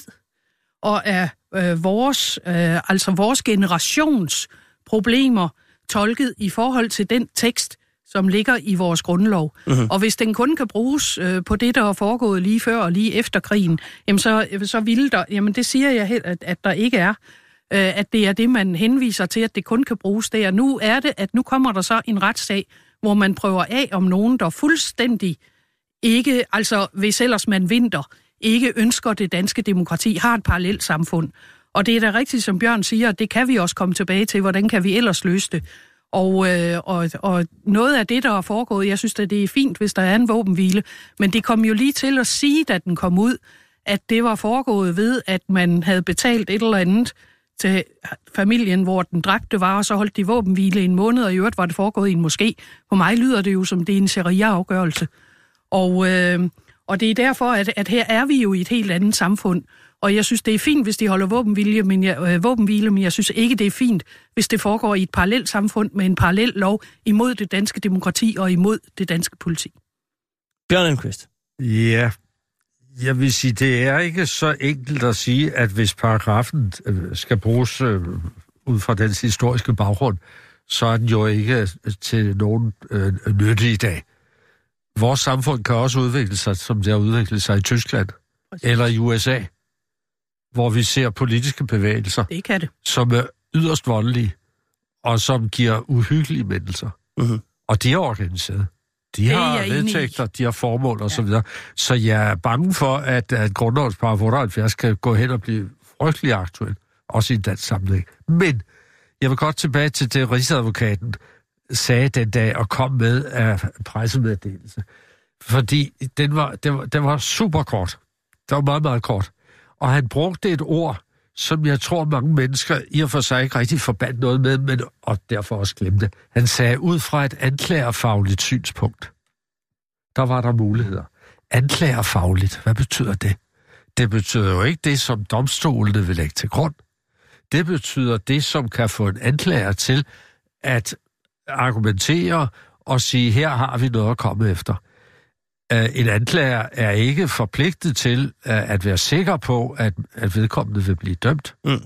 og er øh, vores, øh, altså vores generations problemer tolket i forhold til den tekst, som ligger i vores grundlov. Mm-hmm. Og hvis den kun kan bruges øh, på det, der er foregået lige før og lige efter krigen, jamen så, så ville der, jamen det siger jeg helt, at, at der ikke er, øh, at det er det, man henviser til, at det kun kan bruges der. Nu er det, at nu kommer der så en retssag, hvor man prøver af om nogen, der fuldstændig ikke, altså hvis ellers man vinter, ikke ønsker det danske demokrati, har et parallelt samfund. Og det er da rigtigt, som Bjørn siger, det kan vi også komme tilbage til, hvordan kan vi ellers løse det. Og, øh, og, og noget af det, der er foregået, jeg synes, at det er fint, hvis der er en våbenhvile, men det kom jo lige til at sige, da den kom ud, at det var foregået ved, at man havde betalt et eller andet til familien, hvor den dræbte var, og så holdt de våbenhvile en måned, og i øvrigt var det foregået i en moské. På mig lyder det jo som, det er en sharia-afgørelse. Og, øh, og det er derfor, at, at her er vi jo i et helt andet samfund. Og jeg synes, det er fint, hvis de holder våbenhvile, men jeg, øh, våbenhvile, men jeg synes ikke, det er fint, hvis det foregår i et parallelt samfund med en parallel lov imod det danske demokrati og imod det danske politi. Bjørn Elmquist. Ja, jeg vil sige, det er ikke så enkelt at sige, at hvis paragrafen skal bruges øh, ud fra dens historiske baggrund, så er den jo ikke til nogen øh, nytte i dag. Vores samfund kan også udvikle sig, som det har udviklet sig i Tyskland eller i U S A, hvor vi ser politiske bevægelser, det kan det. Som er yderst voldelige, og som giver uhyggelige mennesker. Uh-huh. Og de er organiseret. De har vedtægter, de har formål og ja. så videre. Så jeg er bange for, at, at grundlovens paragraf otteoghalvfjerds skal gå hen og blive frygtelig aktuel, også i en dansk sammenhæng. Men jeg vil godt tilbage til det, Rigsadvokaten sagde den dag og kom med af pressemeddelelse. Fordi den var, den, var, den var super kort. Det var meget, meget kort. Og han brugte et ord, som jeg tror mange mennesker i og for sig ikke rigtig forbandt noget med, men og derfor også glemte. Han sagde, ud fra et anklagerfagligt synspunkt, der var der muligheder. Anklagerfagligt, hvad betyder det? Det betyder jo ikke det, som domstolene vil lægge til grund. Det betyder det, som kan få en anklager til at argumentere og sige, her har vi noget at komme efter. En anklager er ikke forpligtet til at være sikker på, at, at vedkommende vil blive dømt. Mm.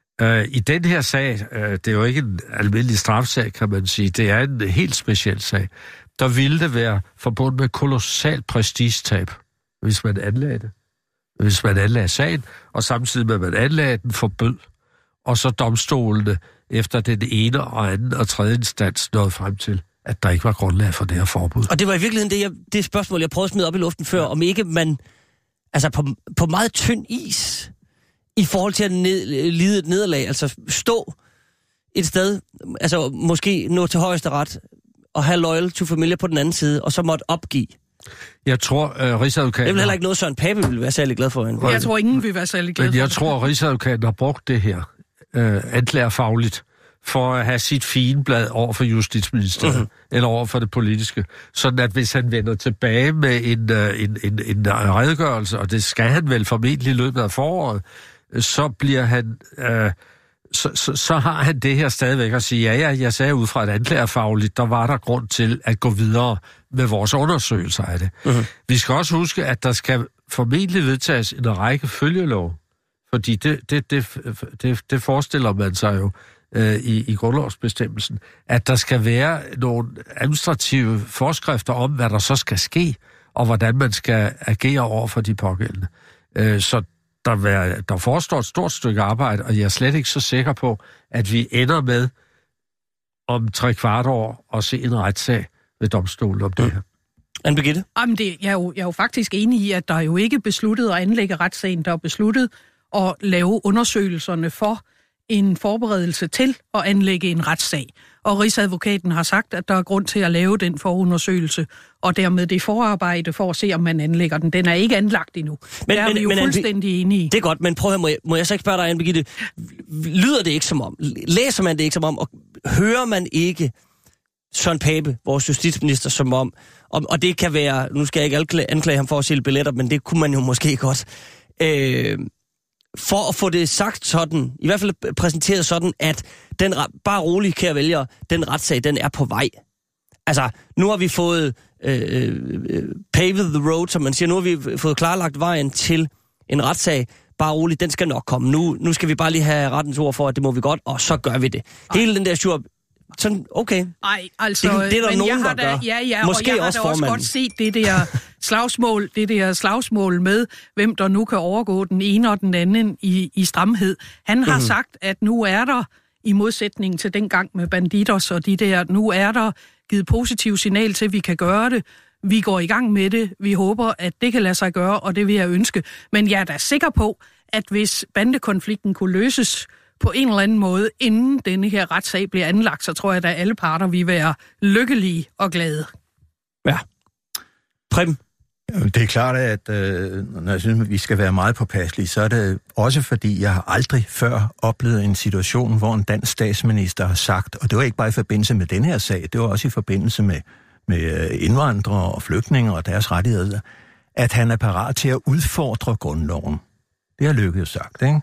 I den her sag, det er jo ikke en almindelig strafsag, kan man sige, det er en helt speciel sag. Der ville det være forbundet med kolossalt prestigetab, hvis man anlagde det. Hvis man anlagde sagen, og samtidig med, at man anlagde den, forbød. Og så domstolene efter den ene og anden og tredje instans nåede frem til, at der ikke var grundlag for det her forbud. Og det var i virkeligheden det, jeg, det spørgsmål, jeg prøvede at smide op i luften før, om ikke man, altså på, på meget tynd is, i forhold til at ned, lide et nederlag, altså stå et sted, altså måske nå til højeste ret, og have Loyal to Familia på den anden side, og så måtte opgive. Jeg tror, uh, Rigsadvokaten... Det er vel heller ikke noget, Søren Pape ville være særlig glad for. En. Jeg tror, ingen vil være særlig glad for. Men jeg tror, Rigsadvokaten har brugt det her uh, anklagerfagligt for at have sit figenblad over for Justitsministeriet, mm-hmm. eller over for det politiske. Sådan at hvis han vender tilbage med en, en, en, en redegørelse, og det skal han vel formentlig i løbet af foråret, så bliver han... Øh, så, så, så har han det her stadigvæk at sige, ja, ja, jeg sagde ud fra et anklagerfagligt, der var der grund til at gå videre med vores undersøgelser af det. Mm-hmm. Vi skal også huske, at der skal formentlig vedtages en række følgelov, fordi det, det, det, det, det forestiller man sig jo øh, i, i grundlovsbestemmelsen, at der skal være nogle administrative forskrifter om, hvad der så skal ske, og hvordan man skal agere over for de pågældende. Øh, så der, være, der forestår et stort stykke arbejde, og jeg er slet ikke så sikker på, at vi ender med om tre kvart år at se en retssag ved domstolen om det her. Anne Birgitte? Jamen det, jeg, er jo, jeg er jo faktisk enig i, at der er jo ikke besluttet at anlægge retssagen. Der er besluttet at lave undersøgelserne for en forberedelse til at anlægge en retssag. Og Rigsadvokaten har sagt, at der er grund til at lave den forundersøgelse, og dermed det forarbejde for at se, om man anlægger den. Den er ikke anlagt endnu. Men, der er men, vi jo men, fuldstændig enige i. Det er godt, men prøv at må jeg, må jeg så ikke spørge dig, Anne Birgitte, lyder det ikke som om, læser man det ikke som om, og hører man ikke Søren Pape, vores justitsminister, som om, og, og det kan være, nu skal jeg ikke anklage, anklage ham for at sælge billetter, men det kunne man jo måske godt, øh, for at få det sagt sådan, i hvert fald præsenteret sådan, at den, bare roligt, kære vælgere, den retssag, den er på vej. Altså, nu har vi fået øh, øh, paved the road, som man siger, nu har vi fået klarlagt vejen til en retssag, bare roligt, den skal nok komme. Nu, nu skal vi bare lige have rettens ord for, at det må vi godt, og så gør vi det. Ej. Hele den der sure... Sådan, okay. Nej, altså, det, det er der men nogen, jeg har der da, gør. ja, ja, Måske og jeg også har da også godt set det der slagsmål, det der slagsmål med, hvem der nu kan overgå den ene og den anden i, i stramhed. Han har mm-hmm. sagt, at nu er der, i modsætning til dengang med Bandidos og de der, nu er der givet positiv signal til, at vi kan gøre det. Vi går i gang med det. Vi håber, at det kan lade sig gøre, og det vil jeg ønske. Men jeg er da sikker på, at hvis bandekonflikten kunne løses på en eller anden måde, inden denne her retssag bliver anlagt, så tror jeg, at alle parter vil være lykkelige og glade. Ja. Preben? Det er klart, at øh, når jeg synes, at vi skal være meget påpasselige, så er det også fordi, jeg har aldrig før oplevet en situation, hvor en dansk statsminister har sagt, og det var ikke bare i forbindelse med den her sag, det var også i forbindelse med, med indvandrere og flygtninge og deres rettigheder, at han er parat til at udfordre grundloven. Det har Løkke sagt, ikke?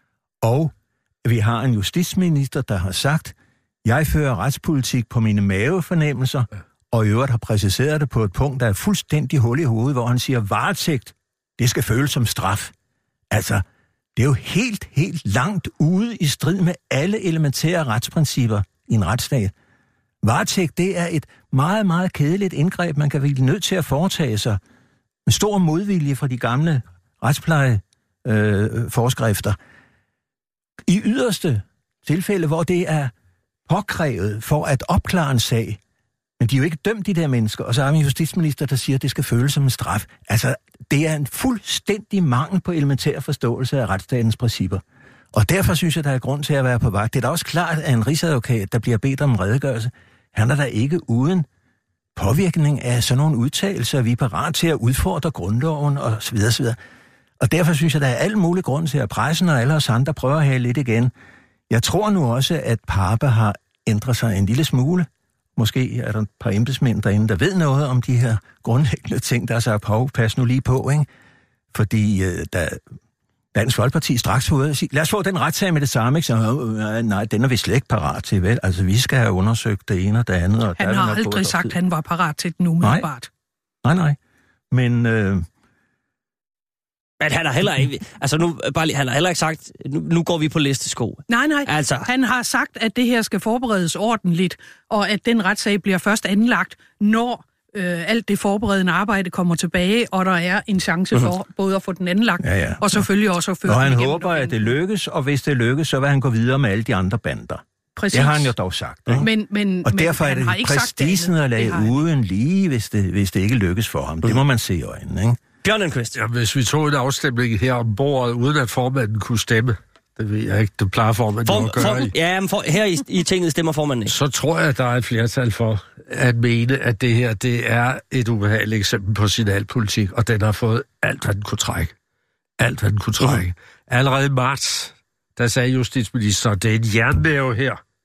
Og vi har en justitsminister, der har sagt, jeg fører retspolitik på mine mavefornemmelser, og i øvrigt har præciseret det på et punkt, der er fuldstændig hul i hovedet, hvor han siger, varetægt, det skal føles som straf. Altså, det er jo helt, helt langt ude i strid med alle elementære retsprincipper i en retsstat. Varetægt, det er et meget, meget kedeligt indgreb, man kan blive nødt til at foretage sig med stor modvilje fra de gamle retsplejeforskrifter. Øh, I yderste tilfælde, hvor det er påkrævet for at opklare en sag, men de er jo ikke dømt, de der mennesker, og så har vi en justitsminister, der siger, at det skal føles som en straf. Altså, det er en fuldstændig mangel på elementær forståelse af retsstatens principper. Og derfor synes jeg, der er grund til at være på vagt. Det er da også klart, at en rigsadvokat, der bliver bedt om en redegørelse, han er der ikke uden påvirkning af sådan nogle udtalelser, vi er parat til at udfordre grundloven og så videre, så videre. Og derfor synes jeg, der er al mulig grund til, at pressen og alle os andre prøver at have lidt igen. Jeg tror nu også, at Pape har ændret sig en lille smule. Måske er der et par embedsmænd derinde, der ved noget om de her grundlæggende ting, der er så på. Pas nu lige på, ikke? Fordi øh, da Dansk Folkeparti straks var ude og sige, lad os få den retssag med det samme, ikke? Så, øh, nej, den er vi slet ikke parat til, vel? Altså, vi skal have undersøgt det ene og det andet. Og han der har aldrig sagt, at han var parat til den umiddelbart. Nej, nej, nej. Men... Øh, Men han har heller ikke, altså nu, bare lige, han har heller ikke sagt, nu, nu går vi på listesko. Nej, nej. Altså. Han har sagt, at det her skal forberedes ordentligt, og at den retssag bliver først anlagt, når øh, alt det forberedende arbejde kommer tilbage, og der er en chance for mm-hmm. både at få den anlagt, ja, ja. og selvfølgelig også at føre og den han håber, at det lykkes, og hvis det lykkes, så vil han gå videre med alle de andre bander. Præcis. Det har han jo dog sagt. Ikke? Men, men, og derfor men, er det præstisen at lade uden lige, hvis det, hvis det ikke lykkes for ham. Mm. Det må man se i øjnene, ikke? Bjørn Enquist. Ja, hvis vi tog en afstemning her om bordet, uden at formanden kunne stemme, det ved jeg ikke, det plejer formanden Form, at gøre form, i. Ja, men for, her i, i tinget stemmer formanden ikke. Så tror jeg, at der er et flertal for at mene, at det her, det er et ubehageligt eksempel på signalpolitik, og den har fået alt, hvad den kunne trække. Alt, hvad den kunne trække. Mm. Allerede i marts, der sagde justitsministeren, det er en jernnæve her.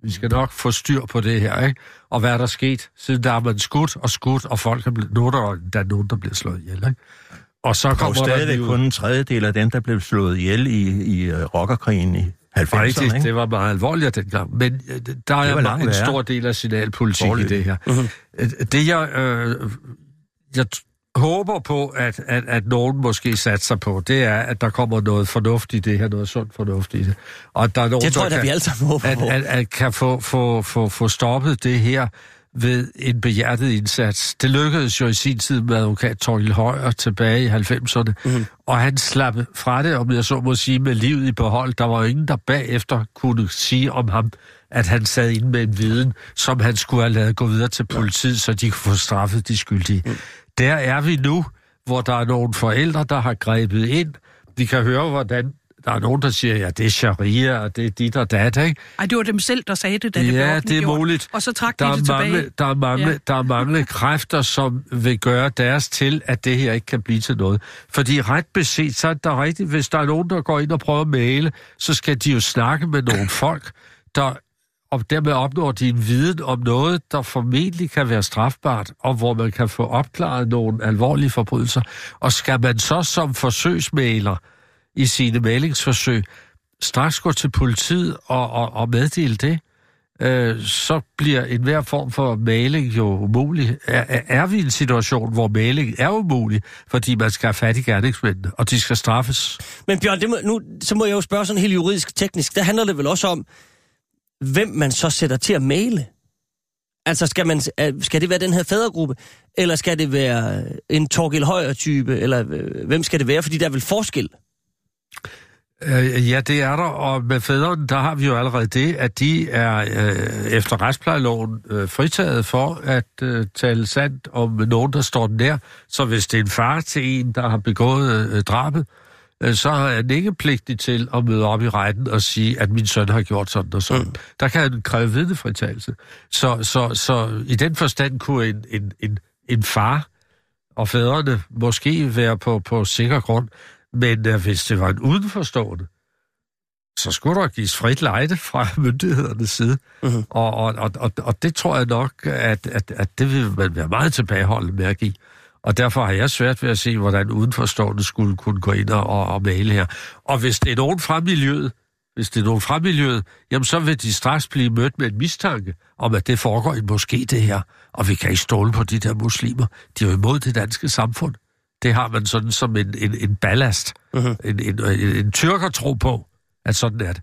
Vi skal nok få styr på det her, ikke? Og hvad er der sket? Siden der er man skudt og skudt, og folk er blevet... Nu er der, der er nogen, der bliver slået ihjel, ikke? Og så kommer der stadigvæk kun en tredjedel af den, der blev slået ihjel i, i uh, rockerkrigen i halvfemserne, ikke? Det var meget alvorligt dengang, men uh, der er en stor del af signalpolitik i det her. Uh-huh. Det jeg... Øh, jeg håber på, at, at, at nogen måske satser på, det er, at der kommer noget fornuft i det her, noget sundt fornuft i det. Og at der er nogen, det tror jeg, der kan, vi alle sammen håber at, på. At, at, at kan få, få, få, få stoppet det her ved en behjertet indsats. Det lykkedes jo i sin tid med advokat Torgild Højer tilbage i halvfemserne, mm. og han slap fra det, om jeg så må sige, med livet i behold. Der var jo ingen, der bagefter kunne sige om ham, at han sad inde med en viden, som han skulle have ladet gå videre til politiet, så de kunne få straffet de skyldige. Mm. Der er vi nu, hvor der er nogle forældre, der har grebet ind. Vi kan høre, hvordan der er nogen, der siger, ja, det er sharia, og det er dit og dat, ikke? Ej, det var dem selv, der sagde det, da det blev Ja, det er muligt. Og så trak der de det mange, tilbage. Der er mange, ja. der er mange kræfter, som vil gøre deres til, at det her ikke kan blive til noget. Fordi ret beset, så er der rigtigt, hvis der er nogen, der går ind og prøver at male, så skal de jo snakke med nogle folk, der... og dermed opnår de en viden om noget, der formentlig kan være strafbart, og hvor man kan få opklaret nogle alvorlige forbrydelser. Og skal man så som forsøgsmæler i sine mælingsforsøg straks gå til politiet og, og, og meddele det, øh, så bliver enhver form for maling jo umulig. Er, er vi i en situation, hvor maling er umulig, fordi man skal have fat i gerningsmændene, og de skal straffes? Men Bjørn, det må, nu, så må jeg jo spørge sådan helt juridisk teknisk. Der handler det vel også om, hvem man så sætter til at male. Altså, skal, man, skal det være den her fædregruppe, eller skal det være en Torgild Højer-type, eller hvem skal det være? Fordi der er vel forskel. Øh, ja, det er der, og med fædrene, der har vi jo allerede det, at de er øh, efter retsplejeloven øh, fritaget for at øh, tale sandt om nogen, der står nær. Så hvis det er en far til en, der har begået øh, drabet, så er han ikke pligtig til at møde op i retten og sige, at min søn har gjort sådan og sådan. Mm. Der kan han kræve vidnefritagelse. Så, så, så i den forstand kunne en, en, en, en far og fædrene måske være på, på sikker grund, men uh, hvis det var en udenforstående, så skulle der gives frit lejde fra myndighedernes side. Mm-hmm. Og, og, og, og det tror jeg nok, at, at, at det vil man være meget tilbageholdende med at give. Og derfor har jeg svært ved at se, hvordan udenforstående skulle kunne gå ind og, og male her. Og hvis det er nogen fra miljøet, hvis det er nogen fra miljøet, jamen så vil de straks blive mødt med en mistanke om, at det foregår i en moské, det her. Og vi kan ikke stole på de der muslimer. De er jo imod det danske samfund. Det har man sådan som en, en, en ballast. Uh-huh. En, en, en, en tyrker tro på, at sådan er det.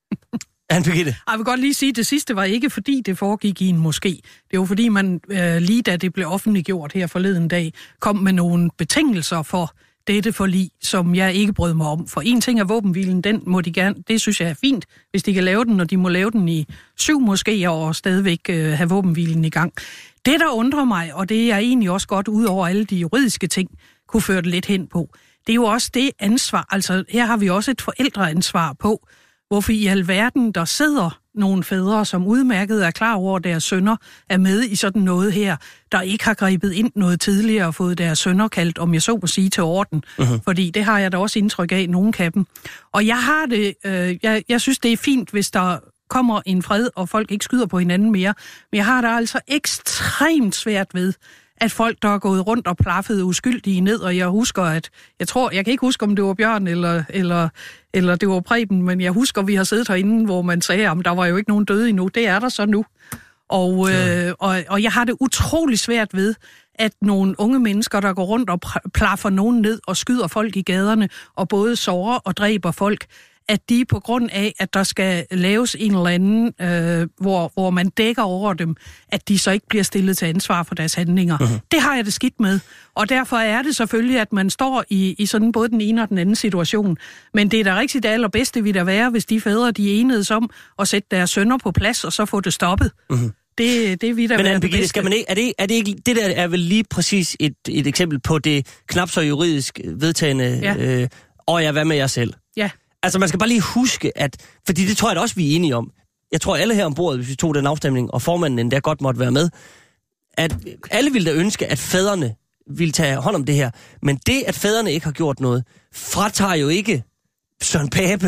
Jeg vil godt lige sige, at det sidste var ikke, fordi det foregik i en moské. Det var fordi, man øh, lige da det blev offentliggjort her forleden dag, kom med nogle betingelser for dette forlig, som jeg ikke brød mig om. For en ting er våbenhvilen, den må de gerne, det synes jeg er fint, hvis de kan lave den, og de må lave den i syv moskéer og stadigvæk øh, have våbenhvilen i gang. Det, der undrer mig, og det er egentlig også godt ud over alle de juridiske ting, kunne føre det lidt hen på, det er jo også det ansvar. Altså, her har vi også et forældreansvar på, hvorfor i alverden der sidder nogle fædre, som udmærket er klar over, at deres sønner er med i sådan noget her, der ikke har grebet ind noget tidligere og fået deres sønner kaldt, om jeg så må sige, til orden. Uh-huh. Fordi det har jeg da også indtryk af, nogen kan dem. Og jeg har det, øh, jeg, jeg synes, det er fint, hvis der kommer en fred, og folk ikke skyder på hinanden mere. Men jeg har det altså ekstremt svært ved, at folk, der er gået rundt og plaffede uskyldige ned, og jeg husker, at jeg tror, jeg kan ikke huske, om det var Bjørn eller, eller, eller det var Preben, men jeg husker, vi har siddet herinde, hvor man sagde, at der var jo ikke nogen døde endnu. Det er der så nu. Og, øh, og, og jeg har det utrolig svært ved, at nogle unge mennesker, der går rundt og plaffer nogen ned og skyder folk i gaderne, og både sårer og dræber folk, at de på grund af, at der skal laves en eller anden, øh, hvor, hvor man dækker over dem, at de så ikke bliver stillet til ansvar for deres handlinger. Uh-huh. Det har jeg det skidt med. Og derfor er det selvfølgelig, at man står i, i sådan både den ene og den anden situation. Men det er da rigtig det allerbedste, vil der være, hvis de fædre, de enedes om at sætte deres sønner på plads, og så få det stoppet. Uh-huh. Det, det vil der Men være Anne, det bedste. skal man ikke, er, det, er det ikke, det der er vel lige præcis et, et eksempel på det knap så juridisk vedtagende, ja. øh, og jeg hvad med jer selv? Ja. Altså, man skal bare lige huske, at... Fordi det tror jeg da også, vi er enige om. Jeg tror, alle her ombord, hvis vi tog den afstemning, og formanden endda godt måtte være med, at alle ville da ønske, at fædrene ville tage hånd om det her. Men det, at fædrene ikke har gjort noget, fratager jo ikke Søren Pape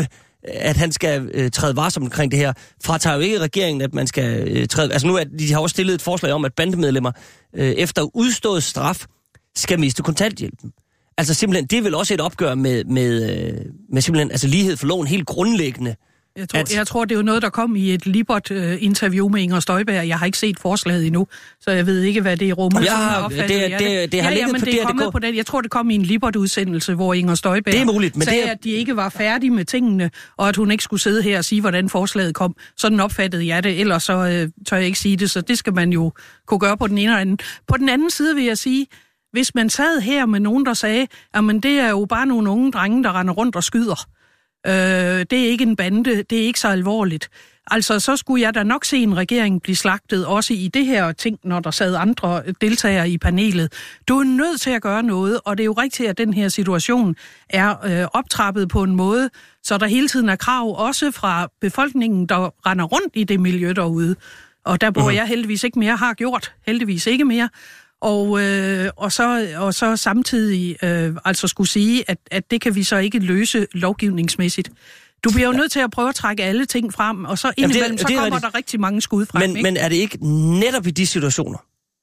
at han skal øh, træde varsomt omkring det her, fratager jo ikke regeringen, at man skal øh, træde... Altså nu er de har også stillet et forslag om, at bandemedlemmer øh, efter udstået straf skal miste kontanthjælpen. Altså simpelthen, det er vel også et opgør med, med, øh, med simpelthen altså lighed for loven helt grundlæggende. Jeg tror, at... jeg tror, det er jo noget, der kom i et Libert-interview med Inger Støjberg. Jeg har ikke set forslaget endnu, så jeg ved ikke, hvad det er rummet. Ja, det, det, det, det, det har ja, ligget ja, på det, det på den. Jeg tror, det kom i en Libert-udsendelse, hvor Inger Støjberg det er muligt, men sagde, det er... at de ikke var færdige med tingene, og at hun ikke skulle sidde her og sige, hvordan forslaget kom. Sådan opfattede jeg det, ellers så øh, tør jeg ikke sige det, så det skal man jo kunne gøre på den ene og anden. På den anden side vil jeg sige, hvis man sad her med nogen, der sagde, at det er jo bare nogle unge drenge, der render rundt og skyder. Øh, det er ikke en bande, det er ikke så alvorligt. Altså, så skulle jeg da nok se en regering blive slagtet, også i det her ting, når der sad andre deltagere i panelet. Du er nødt til at gøre noget, og det er jo rigtigt, at den her situation er øh, optrappet på en måde, så der hele tiden er krav, også fra befolkningen, der render rundt i det miljø derude. Og der bor mm-hmm. jeg heldigvis ikke mere, har gjort heldigvis ikke mere. Og, øh, og, så, og så samtidig øh, altså skulle sige, at, at det kan vi så ikke løse lovgivningsmæssigt. Du bliver jo nødt til at prøve at trække alle ting frem, og så indimellem Jamen det, så det kommer rigtig... der rigtig mange skud frem. Men, men er det ikke netop i de situationer,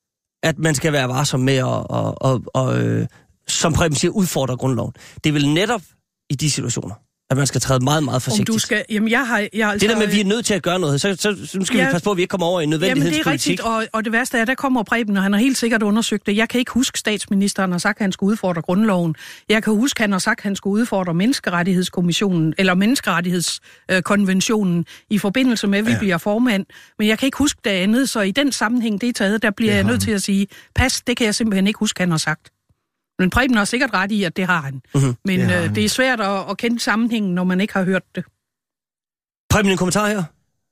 at man skal være varsom med at, og, og, og, øh, som Preben siger, udfordre grundloven? Det er vel netop i de situationer, at man skal træde meget, meget forsigtigt. Om du skal, jamen jeg har, jeg altså, det der med, at vi er nødt til at gøre noget, så, så, så nu skal ja, vi passe på, at vi ikke kommer over i nødvendighedspolitik. Jamen det er rigtigt, og, og det værste er, at der kommer Preben, og han har helt sikkert undersøgt det. Jeg kan ikke huske, statsministeren har sagt, at han skulle udfordre grundloven. Jeg kan huske, at han har sagt, at han skulle udfordre menneskerettighedskommissionen, eller menneskerettighedskonventionen, øh, i forbindelse med, at vi ja. bliver formand. Men jeg kan ikke huske det andet, så i den sammenhæng, det er taget, der bliver jeg nødt til at sige, pas, det kan jeg simpelthen ikke huske, han har sagt. Men Preben har sikkert ret i, at det har han. Mm-hmm. Men det, øh, det er svært at, at kende sammenhængen, når man ikke har hørt det. Preben, en kommentar her?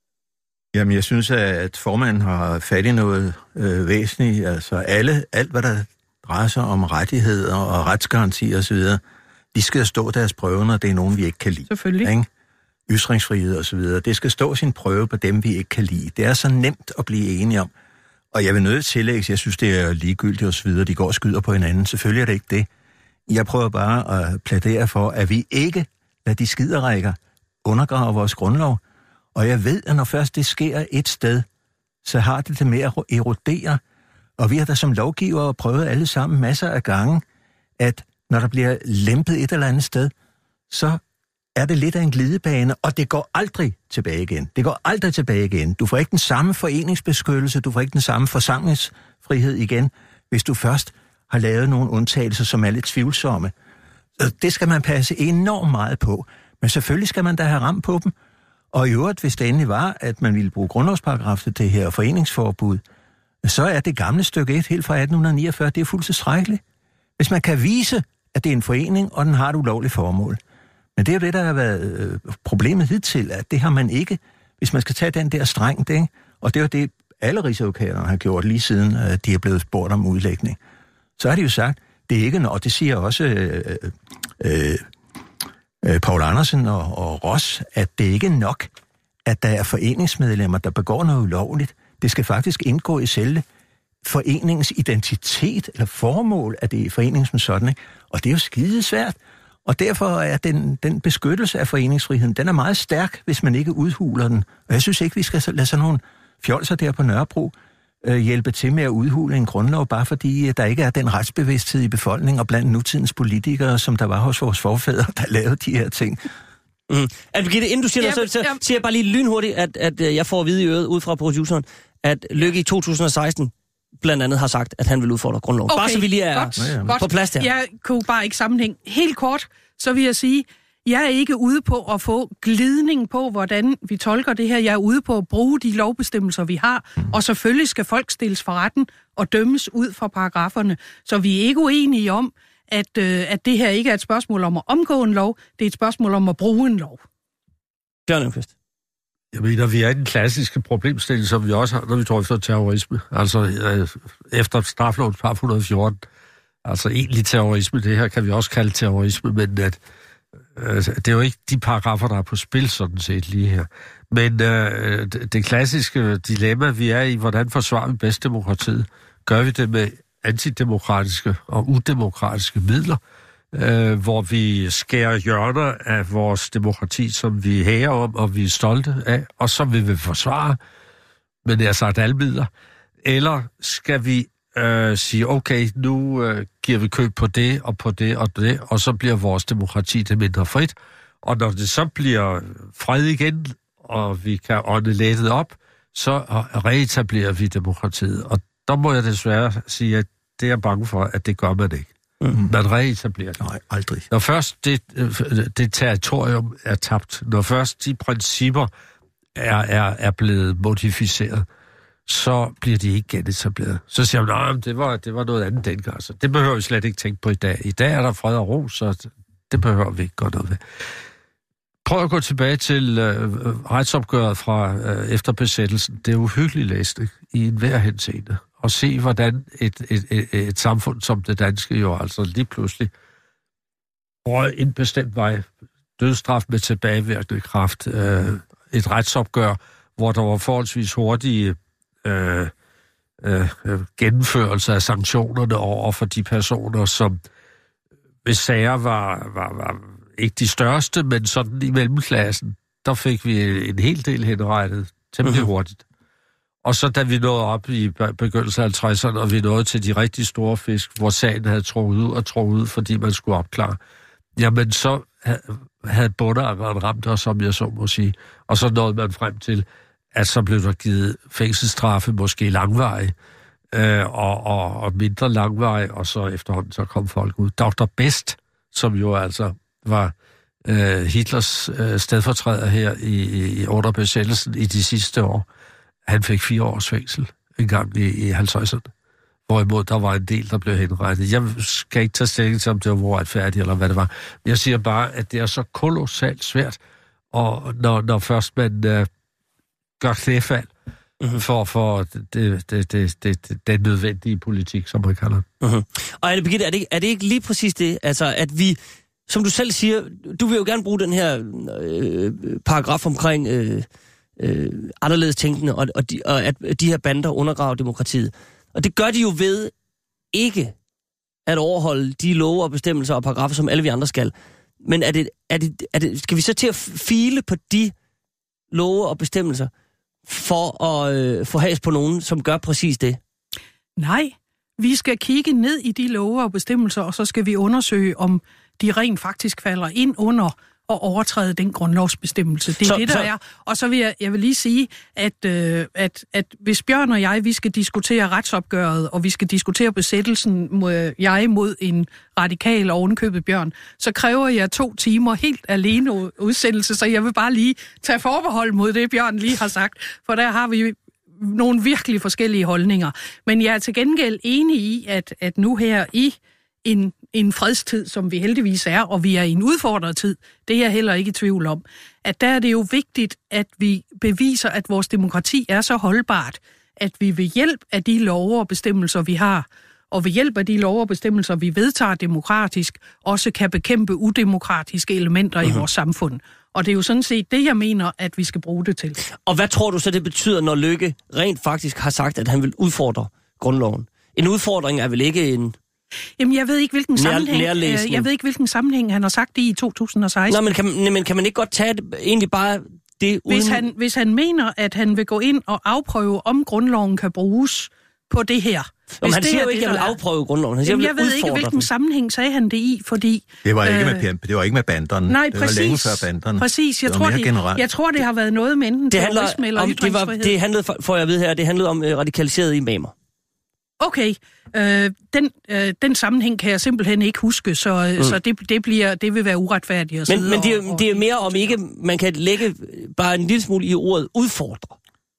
Jamen, jeg synes, at formanden har fat i noget øh, væsentligt. Altså, alle, alt, hvad der drejer sig om rettigheder og retsgarantier osv., de skal stå deres prøve, når det er nogen, vi ikke kan lide. Selvfølgelig. Ikke? Ytringsfrihed osv. Det skal stå sin prøve på dem, vi ikke kan lide. Det er så nemt at blive enige om. Og jeg vil nødt tillægge, jeg synes, det er ligegyldigt og så videre. De går og skyder på hinanden. Selvfølgelig er det ikke det. Jeg prøver bare at plædere for, at vi ikke lader de skiderækker undergrave vores grundlov. Og jeg ved, at når først det sker et sted, så har det det med at erodere. Og vi har da som lovgivere prøvet alle sammen masser af gange, at når der bliver lempet et eller andet sted, så er det lidt af en glidebane, og det går aldrig tilbage igen. Det går aldrig tilbage igen. Du får ikke den samme foreningsbeskyttelse, du får ikke den samme forsamlingsfrihed igen, hvis du først har lavet nogle undtagelser, som er lidt tvivlsomme. Så det skal man passe enormt meget på. Men selvfølgelig skal man da have ramt på dem. Og i øvrigt, hvis det endelig var, at man ville bruge grundlovsparagraf til det her foreningsforbud, så er det gamle stykke et helt fra atten niogfyrre, det er fuldt tilstrækkeligt. Hvis man kan vise, at det er en forening, og den har et ulovligt formål. Men det er jo det, der har været øh, problemet hidtil, at det har man ikke, hvis man skal tage den der streng, ikke? Og det er jo det, alle rigsadvokaterne har gjort lige siden, øh, de er blevet spurgt om udlægning. Så har de jo sagt, det er ikke nok, og det siger også øh, øh, øh, Poul Andersen og, og Ross, at det ikke er nok, at der er foreningsmedlemmer, der begår noget ulovligt. Det skal faktisk indgå i selve foreningens identitet eller formål, at det er foreningen som sådan, ikke? Og det er jo skide svært. Og derfor er den, den beskyttelse af foreningsfriheden, den er meget stærk, hvis man ikke udhuler den. Og jeg synes ikke, vi skal lade sådan nogle fjolser der på Nørrebro øh, hjælpe til med at udhule en grundlov, bare fordi øh, der ikke er den retsbevidsthed i befolkningen og blandt nutidens politikere, som der var hos vores forfædre, der lavede de her ting. Mm. At Birgitte, inden du siger ja, noget, så, så ja. siger jeg bare lige lynhurtigt, at, at jeg får at vide i øret ud fra produceren, at Løkke i to tusind og seksten blandt andet har sagt, at han vil udfordre grundloven. Okay, bare så vi lige er godt, på plads der. Jeg kunne bare ikke sammenhæng. Helt kort, så vil jeg sige, jeg er ikke ude på at få glidning på, hvordan vi tolker det her. Jeg er ude på at bruge de lovbestemmelser, vi har, mm. og selvfølgelig skal folk stilles for retten og dømmes ud fra paragraferne. Så vi er ikke uenige om, at, øh, at det her ikke er et spørgsmål om at omgå en lov, det er et spørgsmål om at bruge en lov. Bjørn Elmqvist. Jeg mener, vi er i den klassiske problemstilling, som vi også har, når vi tror efter terrorisme. Altså øh, efter straflovens paragraf et hundrede og fjorten. Altså egentlig terrorisme, det her kan vi også kalde terrorisme, men at, øh, det er jo ikke de paragrafer, der er på spil sådan set lige her. Men øh, det, det klassiske dilemma, vi er i, hvordan forsvarer vi bedst demokratiet? Gør vi det med antidemokratiske og udemokratiske midler? øh, hvor vi skærer hjørner af vores demokrati, som vi hæger om, og vi er stolte af, og som vi vil forsvare, men jeg har sagt alle midler. Eller skal vi øh, sige, okay, nu øh, giver vi køb på det, og på det, og det, og så bliver vores demokrati det mindre frit. Og når det så bliver fred igen, og vi kan ånde lettet op, så reetablerer vi demokratiet. Og der må jeg desværre sige, at det er jeg bange for, at det gør man ikke. Mm-hmm. Man reetablerer det. Nej, aldrig. Når først det, det territorium er tabt, når først de principper er, er, er blevet modificeret, så bliver de ikke genetableret. Så siger man, nej, det var, det var noget andet dengang. Altså, det behøver vi slet ikke tænke på i dag. I dag er der fred og ro, så det behøver vi ikke gøre noget ved. Prøv at gå tilbage til øh, retsopgøret fra øh, efter besættelsen. Det er uhyggelig læsning i enhver henseende. Og se, hvordan et, et, et, et samfund som det danske jo altså lige pludselig røg en bestemt vej. Dødsstraf med tilbagevirkende kraft. Øh, et retsopgør, hvor der var forholdsvis hurtige øh, øh, gennemførelse af sanktionerne over for de personer, som hvis sager var, var, var ikke de største, men sådan i mellemklassen, der fik vi en hel del henrettet temmelig mm-hmm. hurtigt. Og så da vi nåede op i begyndelsen af halvtredserne, og vi nåede til de rigtig store fisk, hvor sagen havde trukket ud og trukket ud, fordi man skulle opklare, jamen så havde bundeangeren ramt os, som jeg så må sige. Og så nåede man frem til, at så blev der givet fængselsstraffe, måske langvarige, øh, og, og, og mindre langvarige, og så efterhånden så kom folk ud. doktor Best, som jo altså var øh, Hitlers øh, stedfortræder her i, i under besættelsen i de sidste år, han fik fire års fængsel en gang i, i halvtredserne. Hvorimod der var en del, der blev henrettet. Jeg skal ikke tage stilling til, om det var uretfærdigt, eller hvad det var. Jeg siger bare, at det er så kolossalt svært, og når, når først man øh, gør knæfald mm-hmm. for, for det, det, det, det, det, den nødvendige politik, som man kalder det. Mm-hmm. Og Anne Birgitte, er det, er det ikke lige præcis det, altså at vi, som du selv siger, du vil jo gerne bruge den her øh, paragraf omkring øh, øh, anderledes tænkende, og, og, de, og at de her bander undergraver demokratiet. Og det gør de jo ved ikke at overholde de love og bestemmelser og paragraffer, som alle vi andre skal. Men er det, er det, er det, skal vi så til at file på de love og bestemmelser for at øh, få has på nogen, som gør præcis det? Nej, vi skal kigge ned i de love og bestemmelser, og så skal vi undersøge, om de rent faktisk falder ind under og overtræde den grundlovsbestemmelse. Det er så, det, der så... er. Og så vil jeg, jeg vil lige sige, at, øh, at, at hvis Bjørn og jeg, vi skal diskutere retsopgøret, og vi skal diskutere besættelsen, mod, jeg mod en radikal ovenkøbet Bjørn, så kræver jeg to timer helt alene udsendelse, så jeg vil bare lige tage forbehold mod det, Bjørn lige har sagt, for der har vi nogle virkelig forskellige holdninger. Men jeg er til gengæld enig i, at, at nu her i en, en fredstid, som vi heldigvis er, og vi er i en udfordret tid, det er jeg heller ikke i tvivl om, at der er det jo vigtigt, at vi beviser, at vores demokrati er så holdbart, at vi ved hjælp af de love og bestemmelser, vi har, og ved hjælp af de love og bestemmelser, vi vedtager demokratisk, også kan bekæmpe udemokratiske elementer uh-huh. i vores samfund. Og det er jo sådan set det, jeg mener, at vi skal bruge det til. Og hvad tror du så, det betyder, når Løkke rent faktisk har sagt, at han vil udfordre grundloven? En udfordring er vel ikke en... Jamen, jeg ved ikke, hvilken sammenhæng, jeg ved ikke, hvilken sammenhæng han har sagt det i to tusind og seksten. Nå, men kan, men kan man ikke godt tage det, egentlig bare det uden... Hvis han, hvis han mener, at han vil gå ind og afprøve, om grundloven kan bruges på det her. Jamen, han siger jo ikke, at jeg vil afprøve grundloven. Han siger, Jamen, jeg, jeg ved ikke, hvilken den. sammenhæng sagde han det i, fordi... Det var ikke, øh, med, det var ikke med banderne. Nej, det præcis. var længe før banderne. Præcis. Jeg, tror, det, jeg tror, det har været noget med enten det handler terrorisme eller om, det, var, det handlede, for jeg ved her, det handlede om øh, radikaliserede imamer. Okay, øh, den, øh, den sammenhæng kan jeg simpelthen ikke huske, så, mm. så det, det, bliver, det vil være uretfærdigt at men, sidde men det, og, og... det er mere om ikke, man kan lægge bare en lille smule i ordet udfordre.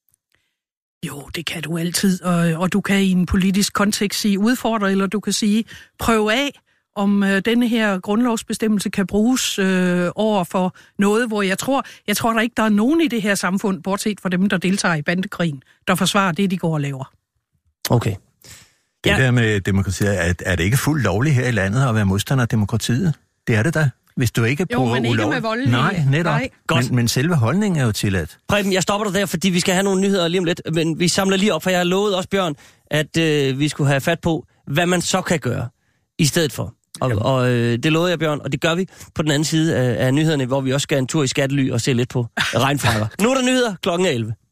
Jo, det kan du altid, og, og du kan i en politisk kontekst sige udfordre, eller du kan sige prøve af, om øh, denne her grundlovsbestemmelse kan bruges øh, over for noget, hvor jeg tror, jeg tror der ikke, der er nogen i det her samfund, bortset fra dem, der deltager i bandekrigen, der forsvarer det, de går og laver. Okay. Det ja. der med demokratiet, er, er det ikke fuldt lovligt her i landet at være modstander af demokratiet? Det er det da. Hvis du ikke jo, men ikke med voldelige. Nej, netop. Nej. Men, men selve holdningen er jo tilladt. Preben, jeg stopper dig der, fordi vi skal have nogle nyheder lige om lidt. Men vi samler lige op, for jeg har lovet også, Bjørn, at øh, vi skulle have fat på, hvad man så kan gøre i stedet for. Og, og øh, det lovede jeg, Bjørn, og det gør vi på den anden side af, af nyhederne, hvor vi også skal en tur i skattely og se lidt på regnfrakker. Nu er der nyheder, klokken er elleve.